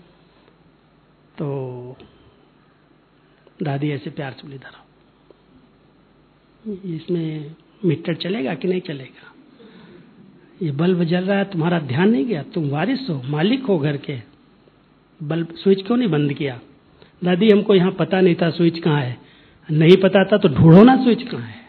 तो दादी ऐसे प्यार से बोली, इधर आओ, इसमें मीटर चलेगा कि नहीं चलेगा? ये बल्ब जल रहा है, तुम्हारा ध्यान नहीं गया? तुम वारिस हो, मालिक हो घर के, बल्ब स्विच क्यों नहीं बंद किया? दादी हमको यहाँ पता नहीं था स्विच कहाँ है। नहीं पता था तो ढूंढो ना स्विच कहाँ है।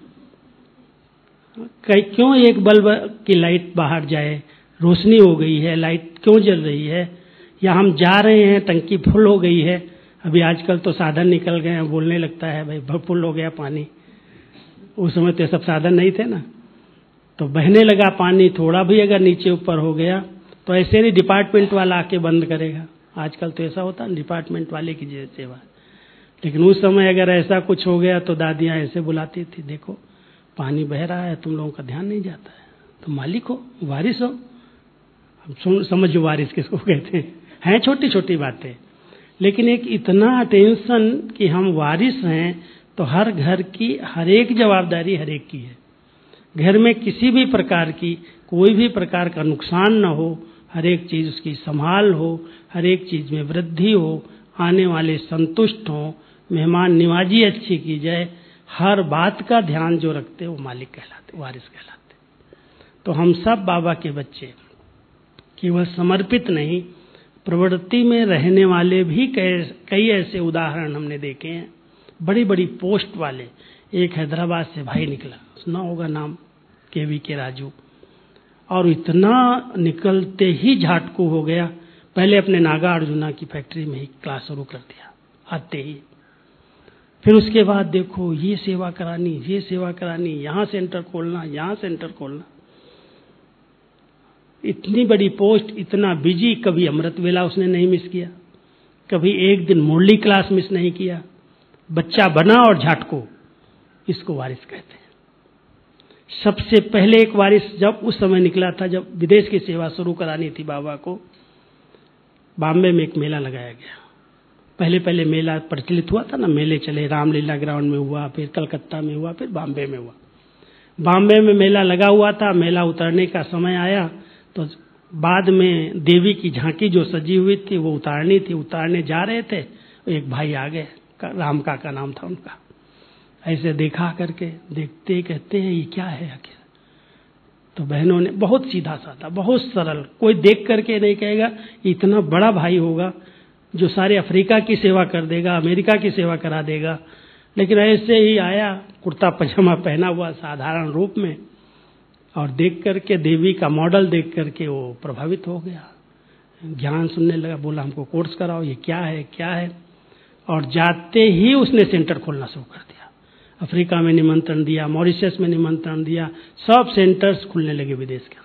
क्यों एक बल्ब की लाइट बाहर जाए, रोशनी हो गई है, लाइट क्यों जल रही है? या हम जा रहे हैं, टंकी फुल हो गई है, अभी आजकल तो साधन निकल गए हैं, बोलने लगता है भाई फुल हो गया पानी। उस समय तो ये सब साधन नहीं थे ना, तो बहने लगा पानी, थोड़ा भी अगर नीचे ऊपर हो गया तो ऐसे नहीं डिपार्टमेंट वाला आके बंद करेगा। आजकल तो ऐसा होता है डिपार्टमेंट वाले की सेवा। लेकिन उस समय अगर ऐसा कुछ हो गया तो दादियाँ ऐसे बुलाती थी, देखो पानी बह रहा है, तुम लोगों का ध्यान नहीं जाता है, तुम मालिक हो, वारिस हो। हम समझो वारिस किसको कहते हैं छोटी छोटी बातें, लेकिन एक इतना टेंशन कि हम वारिस हैं तो हर घर की हर एक जवाबदारी हर एक की है। घर में किसी भी प्रकार की कोई भी प्रकार का नुकसान न हो, हर एक चीज उसकी संभाल हो, हर एक चीज में वृद्धि हो, आने वाले संतुष्ट हों, मेहमान निवाजी अच्छी की जाए, हर बात का ध्यान जो रखते वो मालिक कहलाते, वारिस कहलाते। तो हम सब बाबा के बच्चे, केवल समर्पित नहीं, प्रवृत्ति में रहने वाले भी कई ऐसे उदाहरण हमने देखे हैं। बड़ी बड़ी पोस्ट वाले, एक हैदराबाद से भाई निकला, सुना होगा नाम, के राजू, और इतना निकलते ही झाटकू हो गया। पहले अपने नागा अर्जुना की फैक्ट्री में ही क्लास शुरू कर दिया आते ही। फिर उसके बाद देखो ये सेवा करानी, यहाँ सेंटर खोलना, यहाँ सेंटर खोलना। इतनी बड़ी पोस्ट, इतना बिजी, कभी अमृत वेला उसने नहीं मिस किया, कभी एक दिन मुरली क्लास मिस नहीं किया। बच्चा बना और झाटको, इसको वारिस कहते हैं। सबसे पहले एक वारिस जब उस समय निकला था, जब विदेश की सेवा शुरू करानी थी बाबा को, बॉम्बे में एक मेला लगाया गया। पहले मेला प्रचलित हुआ था ना, मेले चले, रामलीला ग्राउंड में हुआ, फिर कलकत्ता में हुआ, फिर बॉम्बे में हुआ। बॉम्बे में मेला लगा हुआ था, मेला उतरने का समय आया तो बाद में देवी की झांकी जो सजी हुई थी वो उतारनी थी, उतारने जा रहे थे, एक भाई आ गए, राम काका नाम था उनका। ऐसे देखा करके, देखते कहते हैं ये क्या है आखिर? तो बहनों ने, बहुत सीधा साधा, बहुत सरल, कोई देख करके नहीं कहेगा इतना बड़ा भाई होगा जो सारे अफ्रीका की सेवा कर देगा, अमेरिका की सेवा करा देगा। लेकिन ऐसे ही आया, कुर्ता पजामा पहना हुआ साधारण रूप में, और देख करके देवी का मॉडल देख करके वो प्रभावित हो गया, ज्ञान सुनने लगा, बोला हमको कोर्स कराओ, ये क्या है। और जाते ही उसने सेंटर खोलना शुरू कर दिया। अफ्रीका में निमंत्रण दिया, मॉरिशस में निमंत्रण दिया, सब सेंटर्स खुलने लगे विदेश के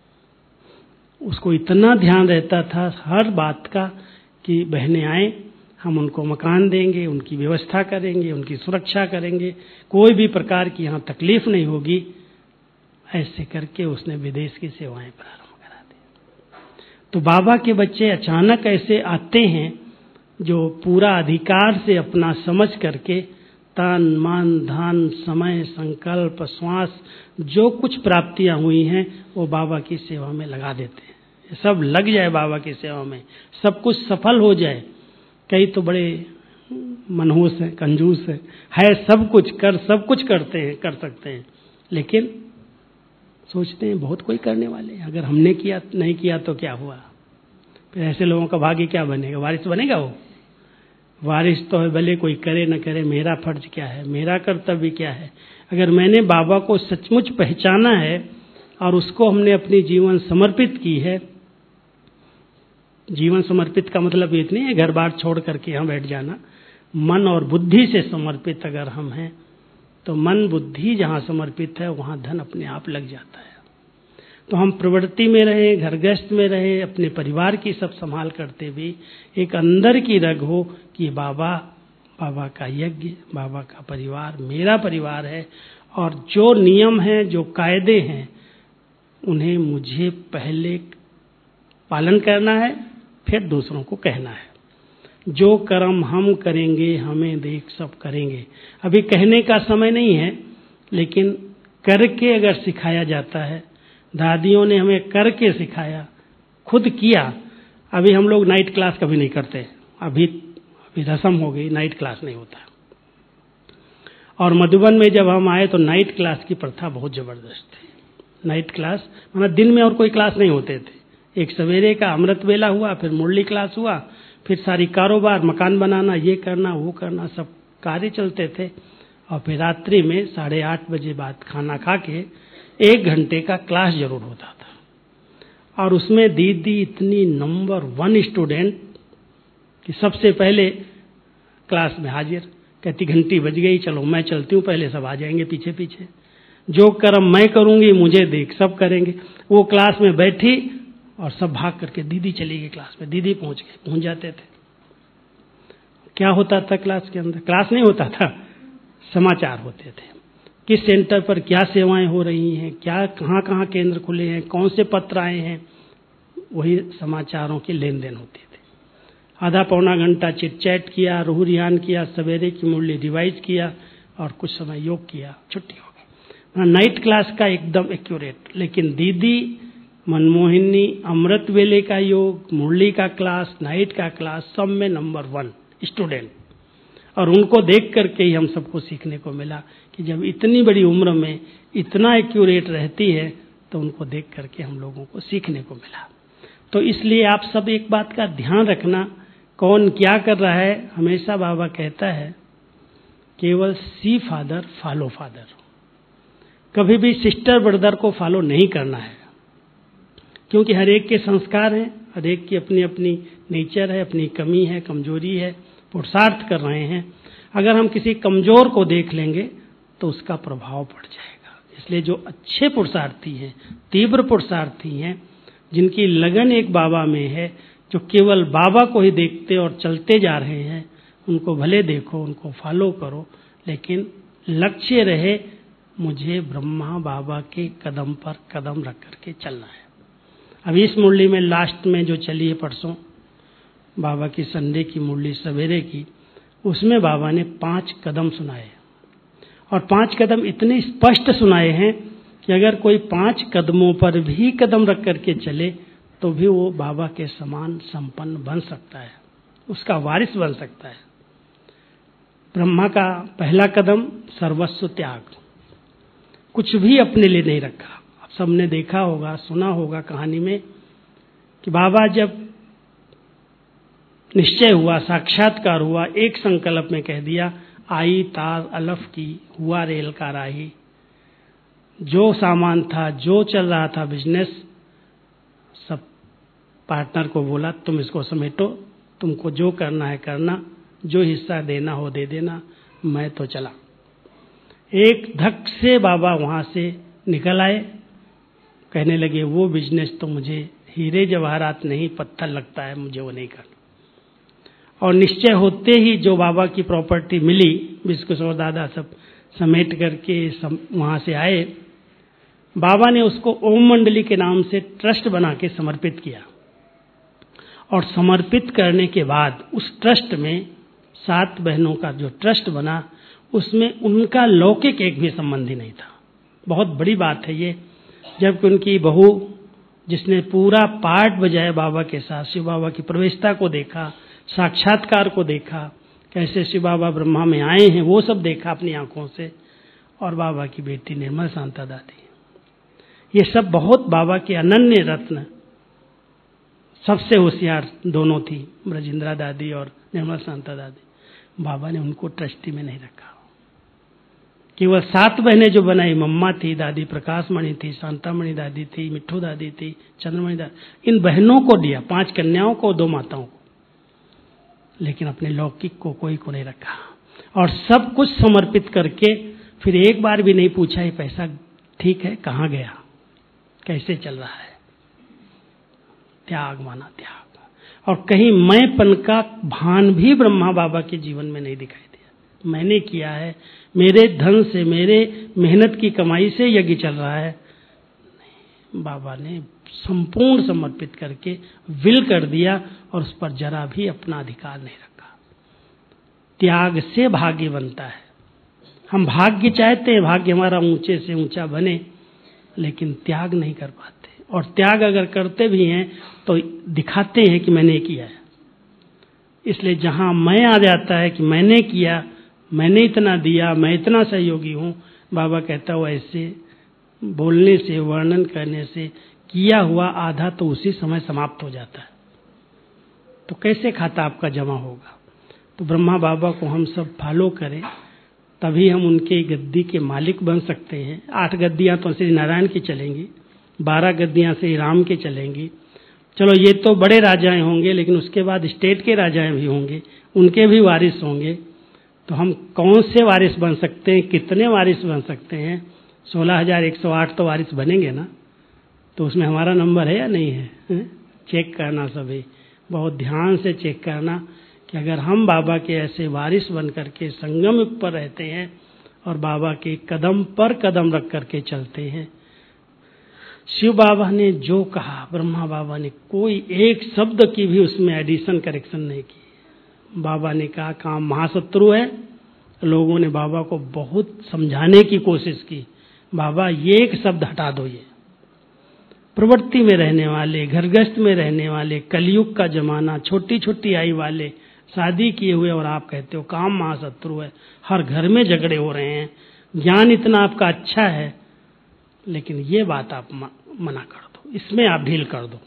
अंदर। उसको इतना ध्यान रहता था हर बात का कि बहनें आए हम उनको मकान देंगे, उनकी व्यवस्था करेंगे, उनकी सुरक्षा करेंगे, कोई भी प्रकार की यहाँ तकलीफ नहीं होगी। ऐसे करके उसने विदेश की सेवाएं प्रारंभ करा दी। तो बाबा के बच्चे अचानक ऐसे आते हैं जो पूरा अधिकार से अपना समझ करके तन मन धन समय संकल्प श्वास जो कुछ प्राप्तियां हुई हैं वो बाबा की सेवा में लगा देते हैं। सब लग जाए बाबा की सेवा में, सब कुछ सफल हो जाए। कई तो बड़े मनहूस हैं, कंजूस है सब कुछ करते हैं, कर सकते हैं, लेकिन सोचते हैं बहुत कोई करने वाले हैं, अगर हमने किया नहीं किया तो क्या हुआ। फिर ऐसे लोगों का भाग्य क्या बनेगा? वारिस बनेगा वो? वारिस तो है, भले कोई करे न करे, मेरा फर्ज क्या है, मेरा कर्तव्य क्या है। अगर मैंने बाबा को सचमुच पहचाना है और उसको हमने अपनी जीवन समर्पित की है, जीवन समर्पित का मतलब ये नहीं है घर बार छोड़ करके यहाँ बैठ जाना, मन और बुद्धि से समर्पित अगर हम हैं तो मन बुद्धि जहाँ समर्पित है वहाँ धन अपने आप लग जाता है। तो हम प्रवृत्ति में रहे, घर गृहस्थ में रहे, अपने परिवार की सब संभाल करते भी एक अंदर की रग हो कि बाबा का यज्ञ, बाबा का परिवार मेरा परिवार है और जो नियम हैं, जो कायदे हैं, उन्हें मुझे पहले पालन करना है, फिर दूसरों को कहना है। जो कर्म हम करेंगे हमें देख सब करेंगे। अभी कहने का समय नहीं है, लेकिन करके अगर सिखाया जाता है, दादियों ने हमें करके सिखाया, खुद किया। अभी हम लोग नाइट क्लास कभी नहीं करते, अभी रस्म हो गई, नाइट क्लास नहीं होता। और मधुबन में जब हम आए तो नाइट क्लास की प्रथा बहुत जबरदस्त थी। नाइट क्लास मतलब दिन में और कोई क्लास नहीं होते थे। एक सवेरे का अमृत वेला हुआ, फिर मुरली क्लास हुआ, फिर सारी कारोबार, मकान बनाना, ये करना वो करना, सब कार्य चलते थे। और फिर रात्रि में 8:30 बजे बाद खाना खा के 1 घंटे का क्लास जरूर होता था। और उसमें दीदी इतनी नंबर 1 स्टूडेंट कि सबसे पहले क्लास में हाजिर, कहती घंटी बज गई, चलो मैं चलती हूँ, पहले सब आ जाएंगे पीछे पीछे, जो कर्म मैं करूंगी मुझे देख सब करेंगे। वो क्लास में बैठी और सब भाग करके दीदी चली गई क्लास में, दीदी पहुंच जाते थे। क्या होता था क्लास के अंदर? क्लास नहीं होता था, समाचार होते थे। किस सेंटर पर क्या सेवाएं हो रही हैं, क्या कहाँ कहाँ केंद्र खुले हैं, कौन से पत्र आए हैं, वही समाचारों की लेन देन होती थी। आधा पौना घंटा चिट चैट किया, रूह रिहान किया, सवेरे की मुरली रिवाइज किया और कुछ समय योग किया, छुट्टी हो गई। नाइट क्लास का एकदम एक्यूरेट। लेकिन दीदी मनमोहिनी अमृत वेले का योग, मुरली का क्लास, नाइट का क्लास, सब में नंबर 1 स्टूडेंट। और उनको देख करके ही हम सबको सीखने को मिला कि जब इतनी बड़ी उम्र में इतना एक्यूरेट रहती है तो उनको देख करके हम लोगों को सीखने को मिला। तो इसलिए आप सब एक बात का ध्यान रखना, कौन क्या कर रहा है। हमेशा बाबा कहता है केवल सी फादर फॉलो फादर, कभी भी सिस्टर ब्रदर को फॉलो नहीं करना है, क्योंकि हर एक के संस्कार हैं, हर एक की अपनी अपनी नेचर है, अपनी कमी है, कमजोरी है, पुरुषार्थ कर रहे हैं। अगर हम किसी कमजोर को देख लेंगे तो उसका प्रभाव पड़ जाएगा। इसलिए जो अच्छे पुरुषार्थी हैं, तीव्र पुरुषार्थी हैं, जिनकी लगन एक बाबा में है, जो केवल बाबा को ही देखते और चलते जा रहे हैं, उनको भले देखो, उनको फॉलो करो, लेकिन लक्ष्य रहे मुझे ब्रह्मा बाबा के कदम पर कदम रख करके चलना है। अब इस मुरली में लास्ट में जो चली है परसों बाबा की संडे की मुरली सवेरे की, उसमें बाबा ने 5 कदम सुनाए और 5 कदम इतने स्पष्ट सुनाए हैं कि अगर कोई 5 कदमों पर भी कदम रख करके चले तो भी वो बाबा के समान संपन्न बन सकता है, उसका वारिस बन सकता है। ब्रह्मा का पहला कदम सर्वस्व त्याग, कुछ भी अपने लिए नहीं रखा। आप सबने देखा होगा, सुना होगा कहानी में कि बाबा जब निश्चय हुआ, साक्षात्कार हुआ, एक संकल्प में कह दिया आई तार अलफ की, हुआ रेल का राही। जो सामान था, जो चल रहा था बिजनेस, सब पार्टनर को बोला तुम इसको समेटो, तुमको जो करना है करना, जो हिस्सा देना हो दे देना, मैं तो चला। एक धक से बाबा वहां से निकल आए, कहने लगे वो बिजनेस तो मुझे हीरे जवाहरात नहीं पत्थर लगता है, मुझे वो नहीं करना। और निश्चय होते ही जो बाबा की प्रॉपर्टी मिली, विश्वकिशोर दादा सब समेट करके वहां से आए, बाबा ने उसको ओम मंडली के नाम से ट्रस्ट बना के समर्पित किया। और समर्पित करने के बाद उस ट्रस्ट में 7 बहनों का जो ट्रस्ट बना, उसमें उनका लौकिक एक भी संबंधी नहीं था। बहुत बड़ी बात है ये। जबकि उनकी बहू, जिसने पूरा पार्ट बजाया बाबा के साथ, शिव बाबा की प्रवेशता को देखा, साक्षात्कार को देखा, कैसे शिव बाबा ब्रह्मा में आए हैं वो सब देखा अपनी आंखों से, और बाबा की बेटी निर्मल शांता दादी, ये सब बहुत बाबा के अनन्य रत्न, सबसे होशियार दोनों थी, ब्रजेंद्रा दादी और निर्मल शांता दादी। बाबा ने उनको ट्रस्टी में नहीं रखा। केवल 7 बहनें जो बनाई, मम्मा थी, दादी प्रकाशमणि थी, शांतामणि दादी थी, मिट्ठू दादी थी, चंद्रमणि दादी, इन बहनों को दिया, 5 कन्याओं को, 2 माताओं को, लेकिन अपने लौकिक को कोई को नहीं रखा। और सब कुछ समर्पित करके फिर एक बार भी नहीं पूछा ये पैसा ठीक है, कहाँ गया, कैसे चल रहा है। त्याग माना त्याग। और कहीं मैंपन का भान भी ब्रह्मा बाबा के जीवन में नहीं दिखाई दिया। मैंने किया है, मेरे धन से, मेरे मेहनत की कमाई से यज्ञ चल रहा है, नहीं, बाबा ने संपूर्ण समर्पित करके विल कर दिया और उस पर जरा भी अपना अधिकार नहीं रखा। त्याग से भाग्य बनता है। हम भाग्य चाहते हैं, भाग्य हमारा ऊंचे से ऊंचा बने, लेकिन त्याग नहीं कर पाते। और त्याग अगर करते भी हैं तो दिखाते हैं कि मैंने किया है। इसलिए जहां मैं आ जाता है कि मैंने किया, मैंने इतना दिया, मैं इतना सहयोगी हूं, बाबा कहता है ऐसे बोलने से, वर्णन करने से किया हुआ आधा तो उसी समय समाप्त हो जाता है। तो कैसे खाता आपका जमा होगा। तो ब्रह्मा बाबा को हम सब फॉलो करें, तभी हम उनके गद्दी के मालिक बन सकते हैं। 8 गद्दियां तो श्री नारायण की चलेंगी, 12 गद्दियां श्री राम के चलेंगी। चलो ये तो बड़े राजाएं होंगे, लेकिन उसके बाद स्टेट के राजाएं भी होंगे, उनके भी वारिस होंगे। तो हम कौन से वारिस बन सकते हैं, कितने वारिस बन सकते हैं। 16,108 तो वारिस बनेंगे ना, तो उसमें हमारा नंबर है या नहीं है। चेक करना सभी, बहुत ध्यान से चेक करना कि अगर हम बाबा के ऐसे वारिस बन करके संगम युग पर रहते हैं और बाबा के कदम पर कदम रख करके चलते हैं। शिव बाबा ने जो कहा, ब्रह्मा बाबा ने कोई एक शब्द की भी उसमें एडिशन करेक्शन नहीं की। बाबा ने कहा काम महाशत्रु है, लोगों ने बाबा को बहुत समझाने की कोशिश की, बाबा ये एक शब्द हटा दो। ये प्रवृत्ति में रहने वाले, घरगृहस्थ में रहने वाले, कलयुग का जमाना, छोटी छोटी आयु वाले, शादी किए हुए, और आप कहते हो काम महाशत्रु है, हर घर में झगड़े हो रहे हैं, ज्ञान इतना आपका अच्छा है, लेकिन ये बात आप मना कर दो, इसमें आप ढील कर दो।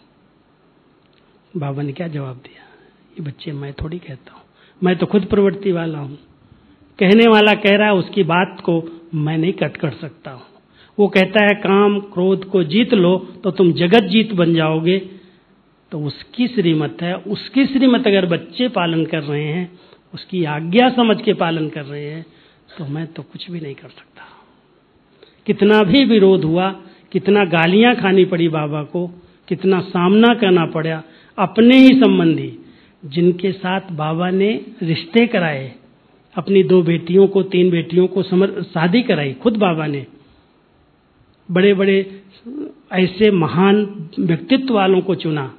बाबा ने क्या जवाब दिया, ये बच्चे मैं थोड़ी कहता हूं, मैं तो खुद प्रवृत्ति वाला हूं। कहने वाला कह रहा है, उसकी बात को मैं नहीं कट कर सकता हूं। वो कहता है काम क्रोध को जीत लो तो तुम जगत जीत बन जाओगे, तो उसकी श्रीमत है। उसकी श्रीमत अगर बच्चे पालन कर रहे हैं, उसकी आज्ञा समझ के पालन कर रहे हैं, तो मैं तो कुछ भी नहीं कर सकता। कितना भी विरोध हुआ, कितना गालियां खानी पड़ी बाबा को, कितना सामना करना पड़ा, अपने ही संबंधी जिनके साथ बाबा ने रिश्ते कराए, अपनी 2 बेटियों को, 3 बेटियों को शादी कराई खुद बाबा ने, बड़े बड़े ऐसे महान व्यक्तित्व वालों को चुना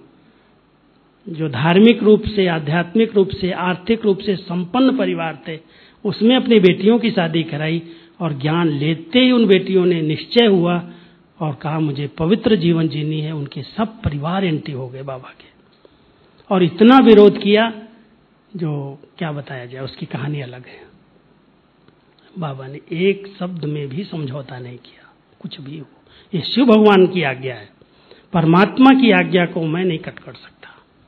जो धार्मिक रूप से, आध्यात्मिक रूप से, आर्थिक रूप से संपन्न परिवार थे, उसमें अपनी बेटियों की शादी कराई। और ज्ञान लेते ही उन बेटियों ने निश्चय हुआ और कहा मुझे पवित्र जीवन जीनी है। उनके सब परिवार एंटी हो गए बाबा के, और इतना विरोध किया जो क्या बताया जाए, उसकी कहानी अलग है। बाबा ने एक शब्द में भी समझौता नहीं किया, कुछ भी हो। ये शिव भगवान की आज्ञा है, परमात्मा की आज्ञा को मैं नहीं कट कर सकता।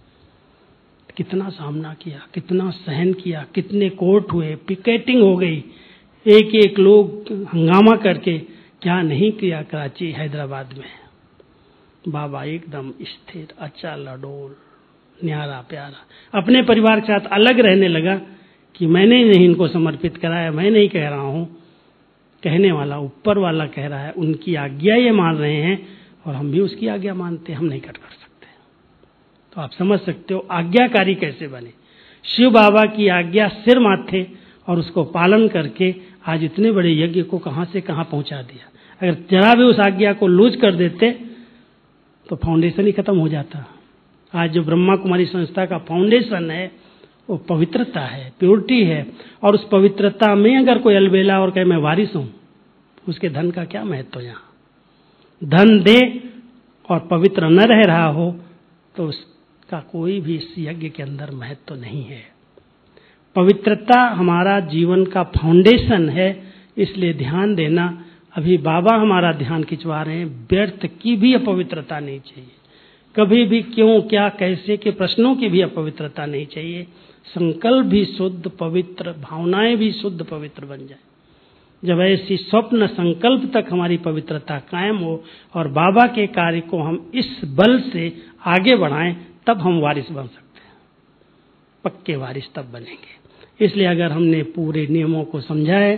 कितना सामना किया, कितना सहन किया, कितने कोर्ट हुए, पिकेटिंग हो गई, एक एक लोग हंगामा करके, क्या नहीं किया कराची हैदराबाद में। बाबा एकदम स्थिर, अचल अडोल, न्यारा प्यारा, अपने परिवार के साथ अलग रहने लगा कि मैंने नहीं इनको समर्पित कराया, मैं नहीं कह रहा हूं, कहने वाला ऊपर वाला कह रहा है, उनकी आज्ञा ये मान रहे हैं और हम भी उसकी आज्ञा मानते हैं, हम नहीं कट कर सकते। तो आप समझ सकते हो आज्ञाकारी कैसे बने। शिव बाबा की आज्ञा सिर माथे और उसको पालन करके आज इतने बड़े यज्ञ को कहां से कहां पहुंचा दिया। अगर जरा भी उस आज्ञा को लूज कर देते तो फाउंडेशन ही खत्म हो जाता। आज जो ब्रह्मा कुमारी संस्था का फाउंडेशन है वो पवित्रता है, प्योरिटी है, और उस पवित्रता में अगर कोई अलबेला और कहे मैं वारिस हूं, उसके धन का क्या महत्व। यहां धन दे और पवित्र न रह रहा हो तो उसका कोई भी इस यज्ञ के अंदर महत्व नहीं है। पवित्रता हमारा जीवन का फाउंडेशन है, इसलिए ध्यान देना। अभी बाबा हमारा ध्यान खिंचवा रहे हैं, व्यर्थ की भी अपवित्रता नहीं चाहिए, कभी भी क्यों क्या कैसे के प्रश्नों की भी अपवित्रता नहीं चाहिए। संकल्प भी शुद्ध पवित्र, भावनाएं भी शुद्ध पवित्र बन जाए। जब ऐसी स्वप्न संकल्प तक हमारी पवित्रता कायम हो और बाबा के कार्य को हम इस बल से आगे बढ़ाएं, तब हम वारिस बन सकते हैं, पक्के वारिस तब बनेंगे। इसलिए अगर हमने पूरे नियमों को समझा है,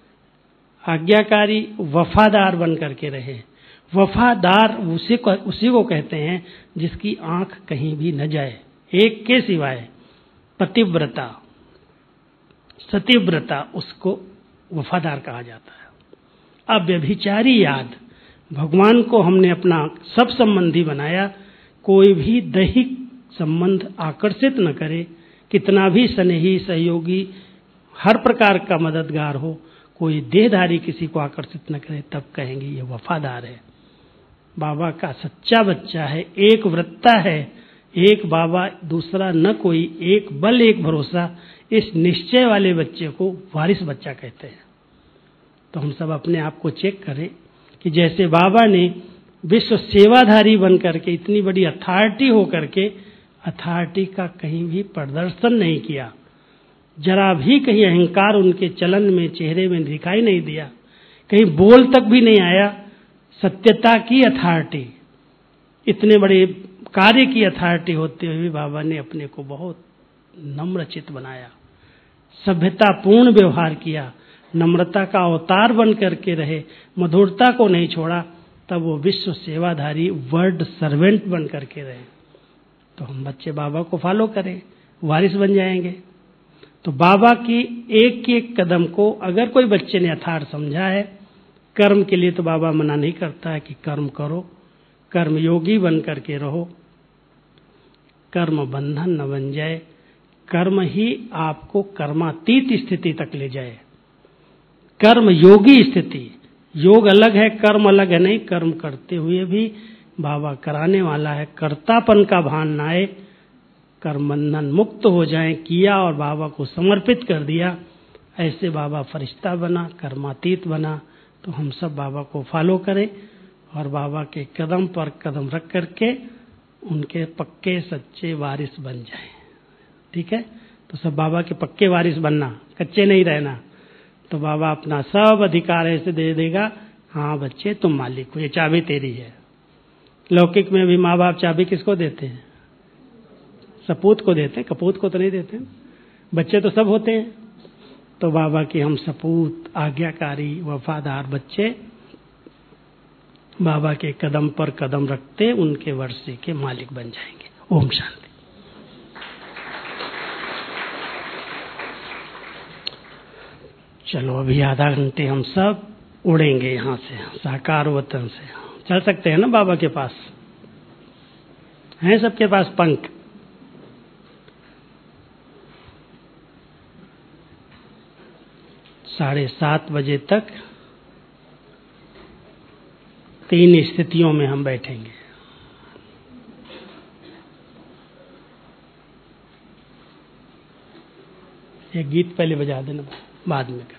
आज्ञाकारी वफादार बन करके रहे। वफादार उसी को कहते हैं जिसकी आंख कहीं भी न जाए, एक के सिवाय। पतिव्रता सतिव्रता उसको वफादार कहा जाता है। अब व्यभिचारी याद, भगवान को हमने अपना सब संबंधी बनाया, कोई भी दैहिक संबंध आकर्षित न करे, कितना भी स्नेही सहयोगी हर प्रकार का मददगार हो, कोई देहधारी किसी को आकर्षित न करे, तब कहेंगे ये वफादार है, बाबा का सच्चा बच्चा है, एक व्रता है, एक बाबा दूसरा न कोई, एक बल एक भरोसा। इस निश्चय वाले बच्चे को वारिस बच्चा कहते हैं। तो हम सब अपने आप को चेक करें कि जैसे बाबा ने विश्व सेवाधारी बन करके इतनी बड़ी अथॉरिटी हो करके अथॉरिटी का कहीं भी प्रदर्शन नहीं किया, जरा भी कहीं अहंकार उनके चलन में चेहरे में दिखाई नहीं दिया, कहीं बोल तक भी नहीं आया। सत्यता की अथॉरिटी, इतने बड़े कार्य की अथॉरिटी होते हुए भी बाबा ने अपने को बहुत नम्रचित बनाया, सभ्यता पूर्ण व्यवहार किया, नम्रता का अवतार बन करके रहे, मधुरता को नहीं छोड़ा, तब वो विश्व सेवाधारी वर्ड सर्वेंट बन करके रहे। तो हम बच्चे बाबा को फॉलो करें, वारिस बन जाएंगे। तो बाबा की एक कदम को अगर कोई बच्चे ने यथार्थ समझा है, कर्म के लिए तो बाबा मना नहीं करता है कि कर्म करो, कर्म योगी बन करके रहो, कर्म बंधन न बन जाए, कर्म ही आपको कर्मातीत स्थिति तक ले जाए, कर्म योगी स्थिति। योग अलग है, कर्म अलग है नहीं, कर्म करते हुए भी बाबा कराने वाला है, कर्तापन का भान न आए, कर्म बंधन मुक्त हो जाए, किया और बाबा को समर्पित कर दिया, ऐसे बाबा फरिश्ता बना, कर्मातीत बना। तो हम सब बाबा को फॉलो करें और बाबा के कदम पर कदम रख करके उनके पक्के सच्चे वारिस बन जाएं। ठीक है, तो सब बाबा के पक्के वारिस बनना, कच्चे नहीं रहना। तो बाबा अपना सब अधिकार ऐसे दे देगा, हाँ बच्चे तुम मालिक हो, ये चाबी तेरी है। लौकिक में भी माँ बाप चाबी किसको देते हैं? सपूत को देते हैं, कपूत को तो नहीं देते। बच्चे तो सब होते हैं। तो बाबा की हम सपूत, आज्ञाकारी, वफादार बच्चे बाबा के कदम पर कदम रखते उनके वर्षे के मालिक बन जाएंगे। ओम शांति। चलो अभी आधा घंटे हम सब उड़ेंगे यहाँ से, साकार वतन से। चल सकते हैं ना? बाबा के पास हैं, सबके पास पंख। 7:30 बजे तक 3 स्थितियों में हम बैठेंगे। एक गीत पहले बजा देना, बाद में करें।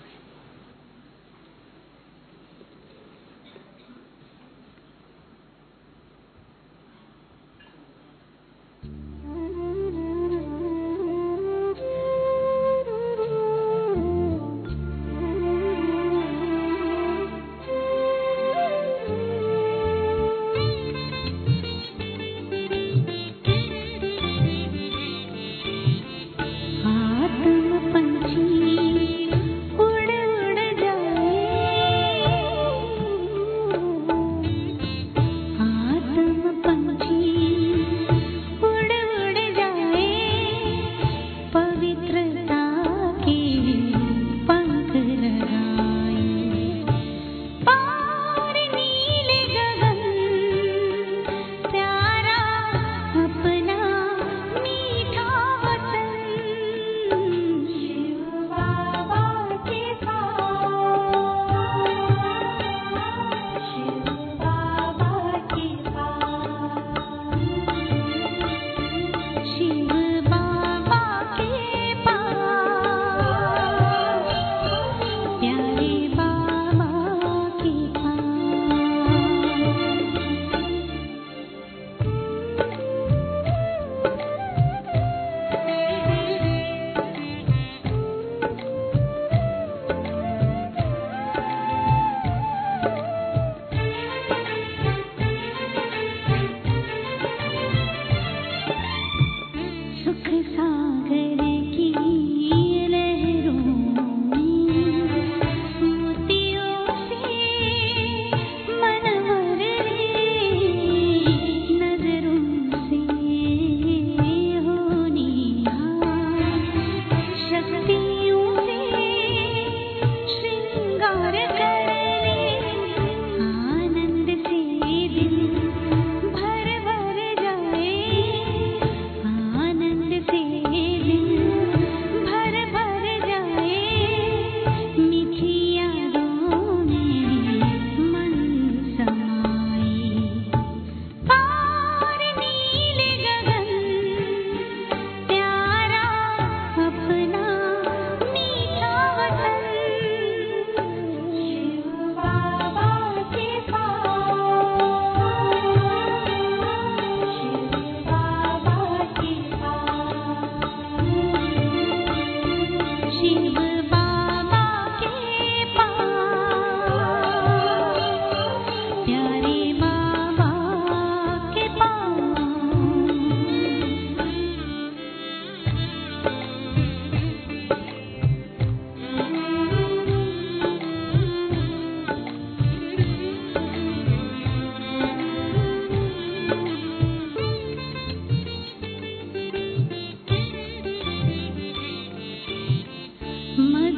आत्म पंछी उड़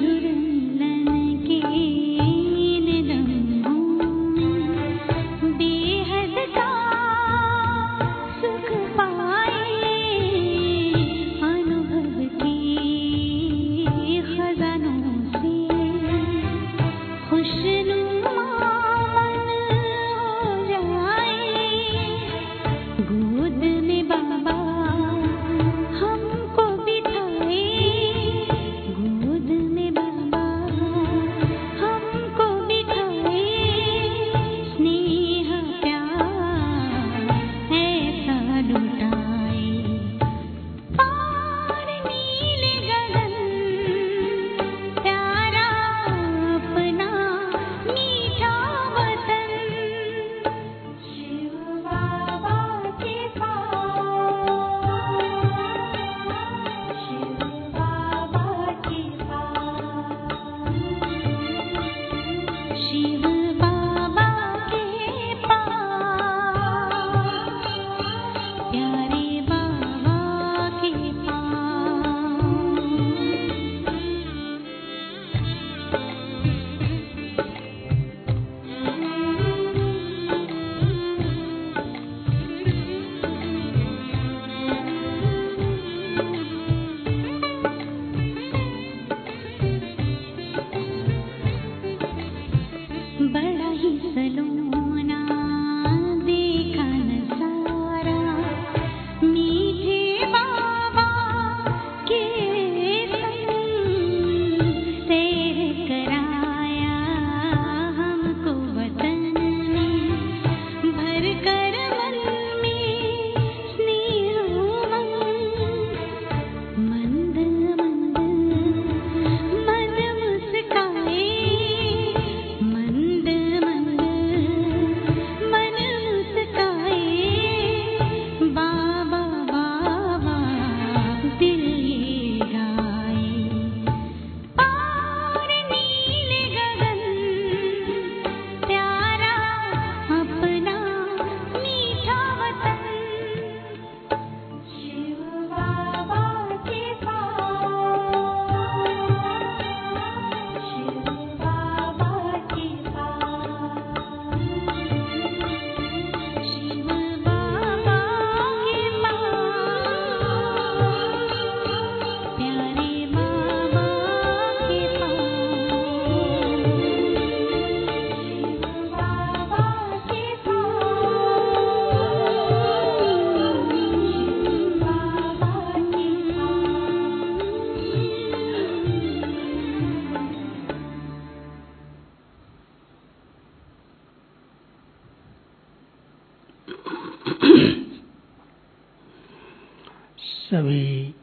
सभी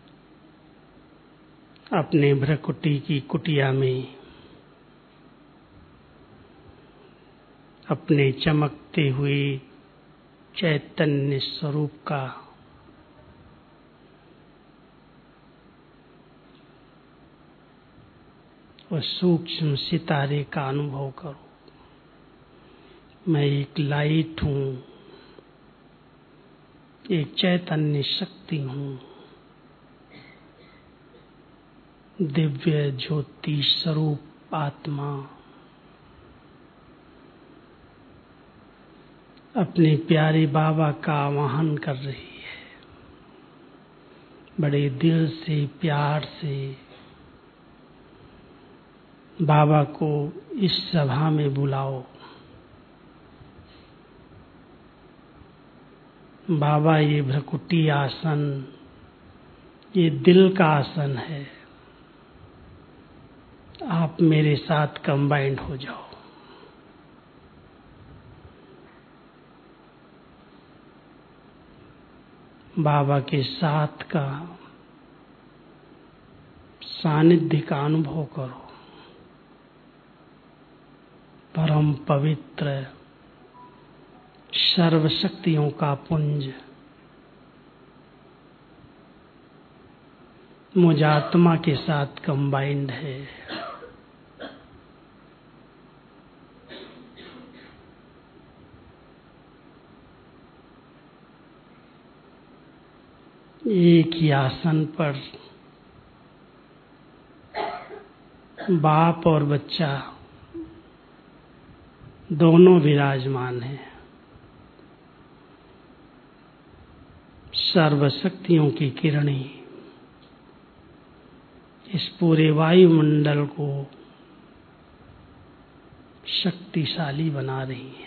अपने भ्रकुटी की कुटिया में अपने चमकते हुए चैतन्य स्वरूप का और सूक्ष्म सितारे का अनुभव करो। मैं एक लाइट हूँ, एक चैतन्य शक्ति हूँ, दिव्य ज्योति स्वरूप आत्मा अपने प्यारे बाबा का आवाहन कर रही है। बड़े दिल से, प्यार से बाबा को इस सभा में बुलाओ। बाबा, ये भ्रकुटी आसन, ये दिल का आसन है, आप मेरे साथ कंबाइंड हो जाओ। बाबा के साथ का सानिध्य का अनुभव करो। परम पवित्र सर्वशक्तियों का पुंज मुझ आत्मा के साथ कंबाइंड है। एक ही आसन पर बाप और बच्चा दोनों विराजमान हैं। सर्वशक्तियों की किरणें इस पूरे वायुमंडल को शक्तिशाली बना रही हैं।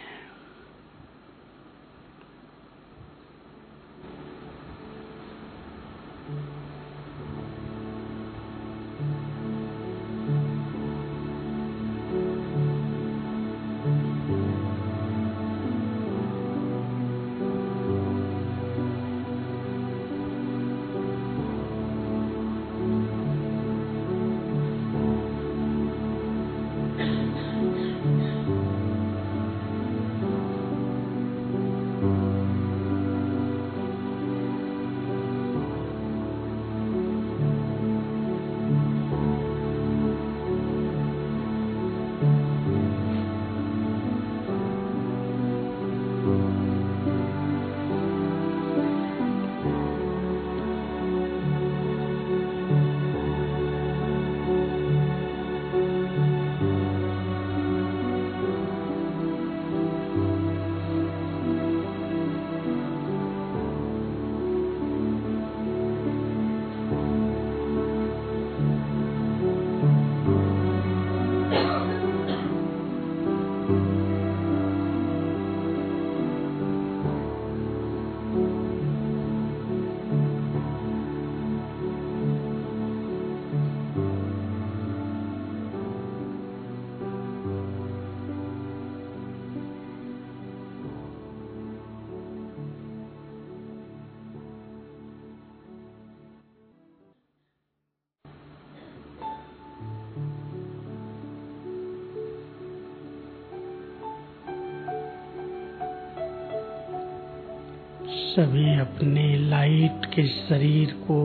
सभी अपने लाइट के शरीर को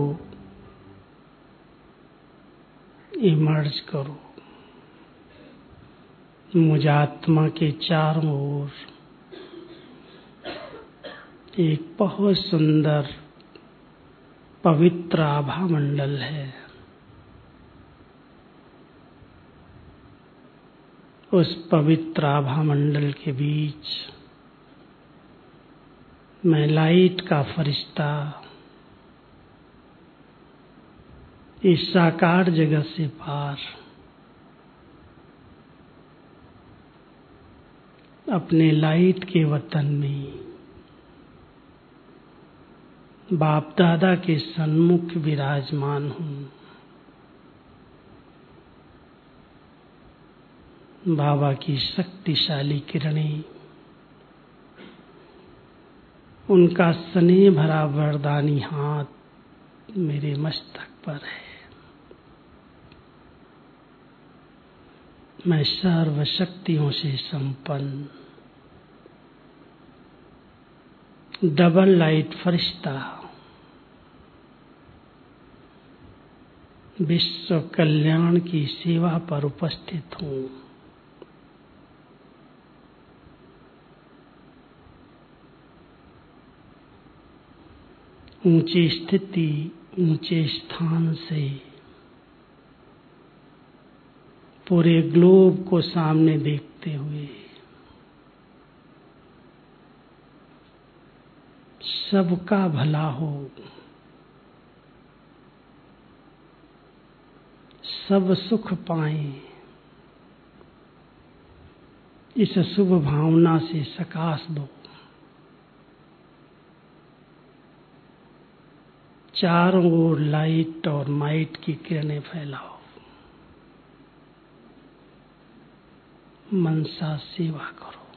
इमर्ज करो। मुझात्मा के चारों ओर एक बहुत सुंदर पवित्र आभा मंडल है। उस पवित्र आभा मंडल के बीच मैं लाइट का फरिश्ता इस साकार जगत से पार अपने लाइट के वतन में बाप दादा के सन्मुख विराजमान हूँ। बाबा की शक्तिशाली किरणें, उनका स्नेह भरा वरदानी हाथ मेरे मस्तक पर है। मैं सर्व शक्तियों से संपन्न डबल लाइट फरिश्ता विश्व कल्याण की सेवा पर उपस्थित हूँ। ऊंची स्थिति, ऊंचे स्थान से पूरे ग्लोब को सामने देखते हुए सबका भला हो, सब सुख पाएं, इस शुभ भावना से सकाश दो। चारों ओर लाइट और माइट की किरणें फैलाओ। मनसा सेवा करो।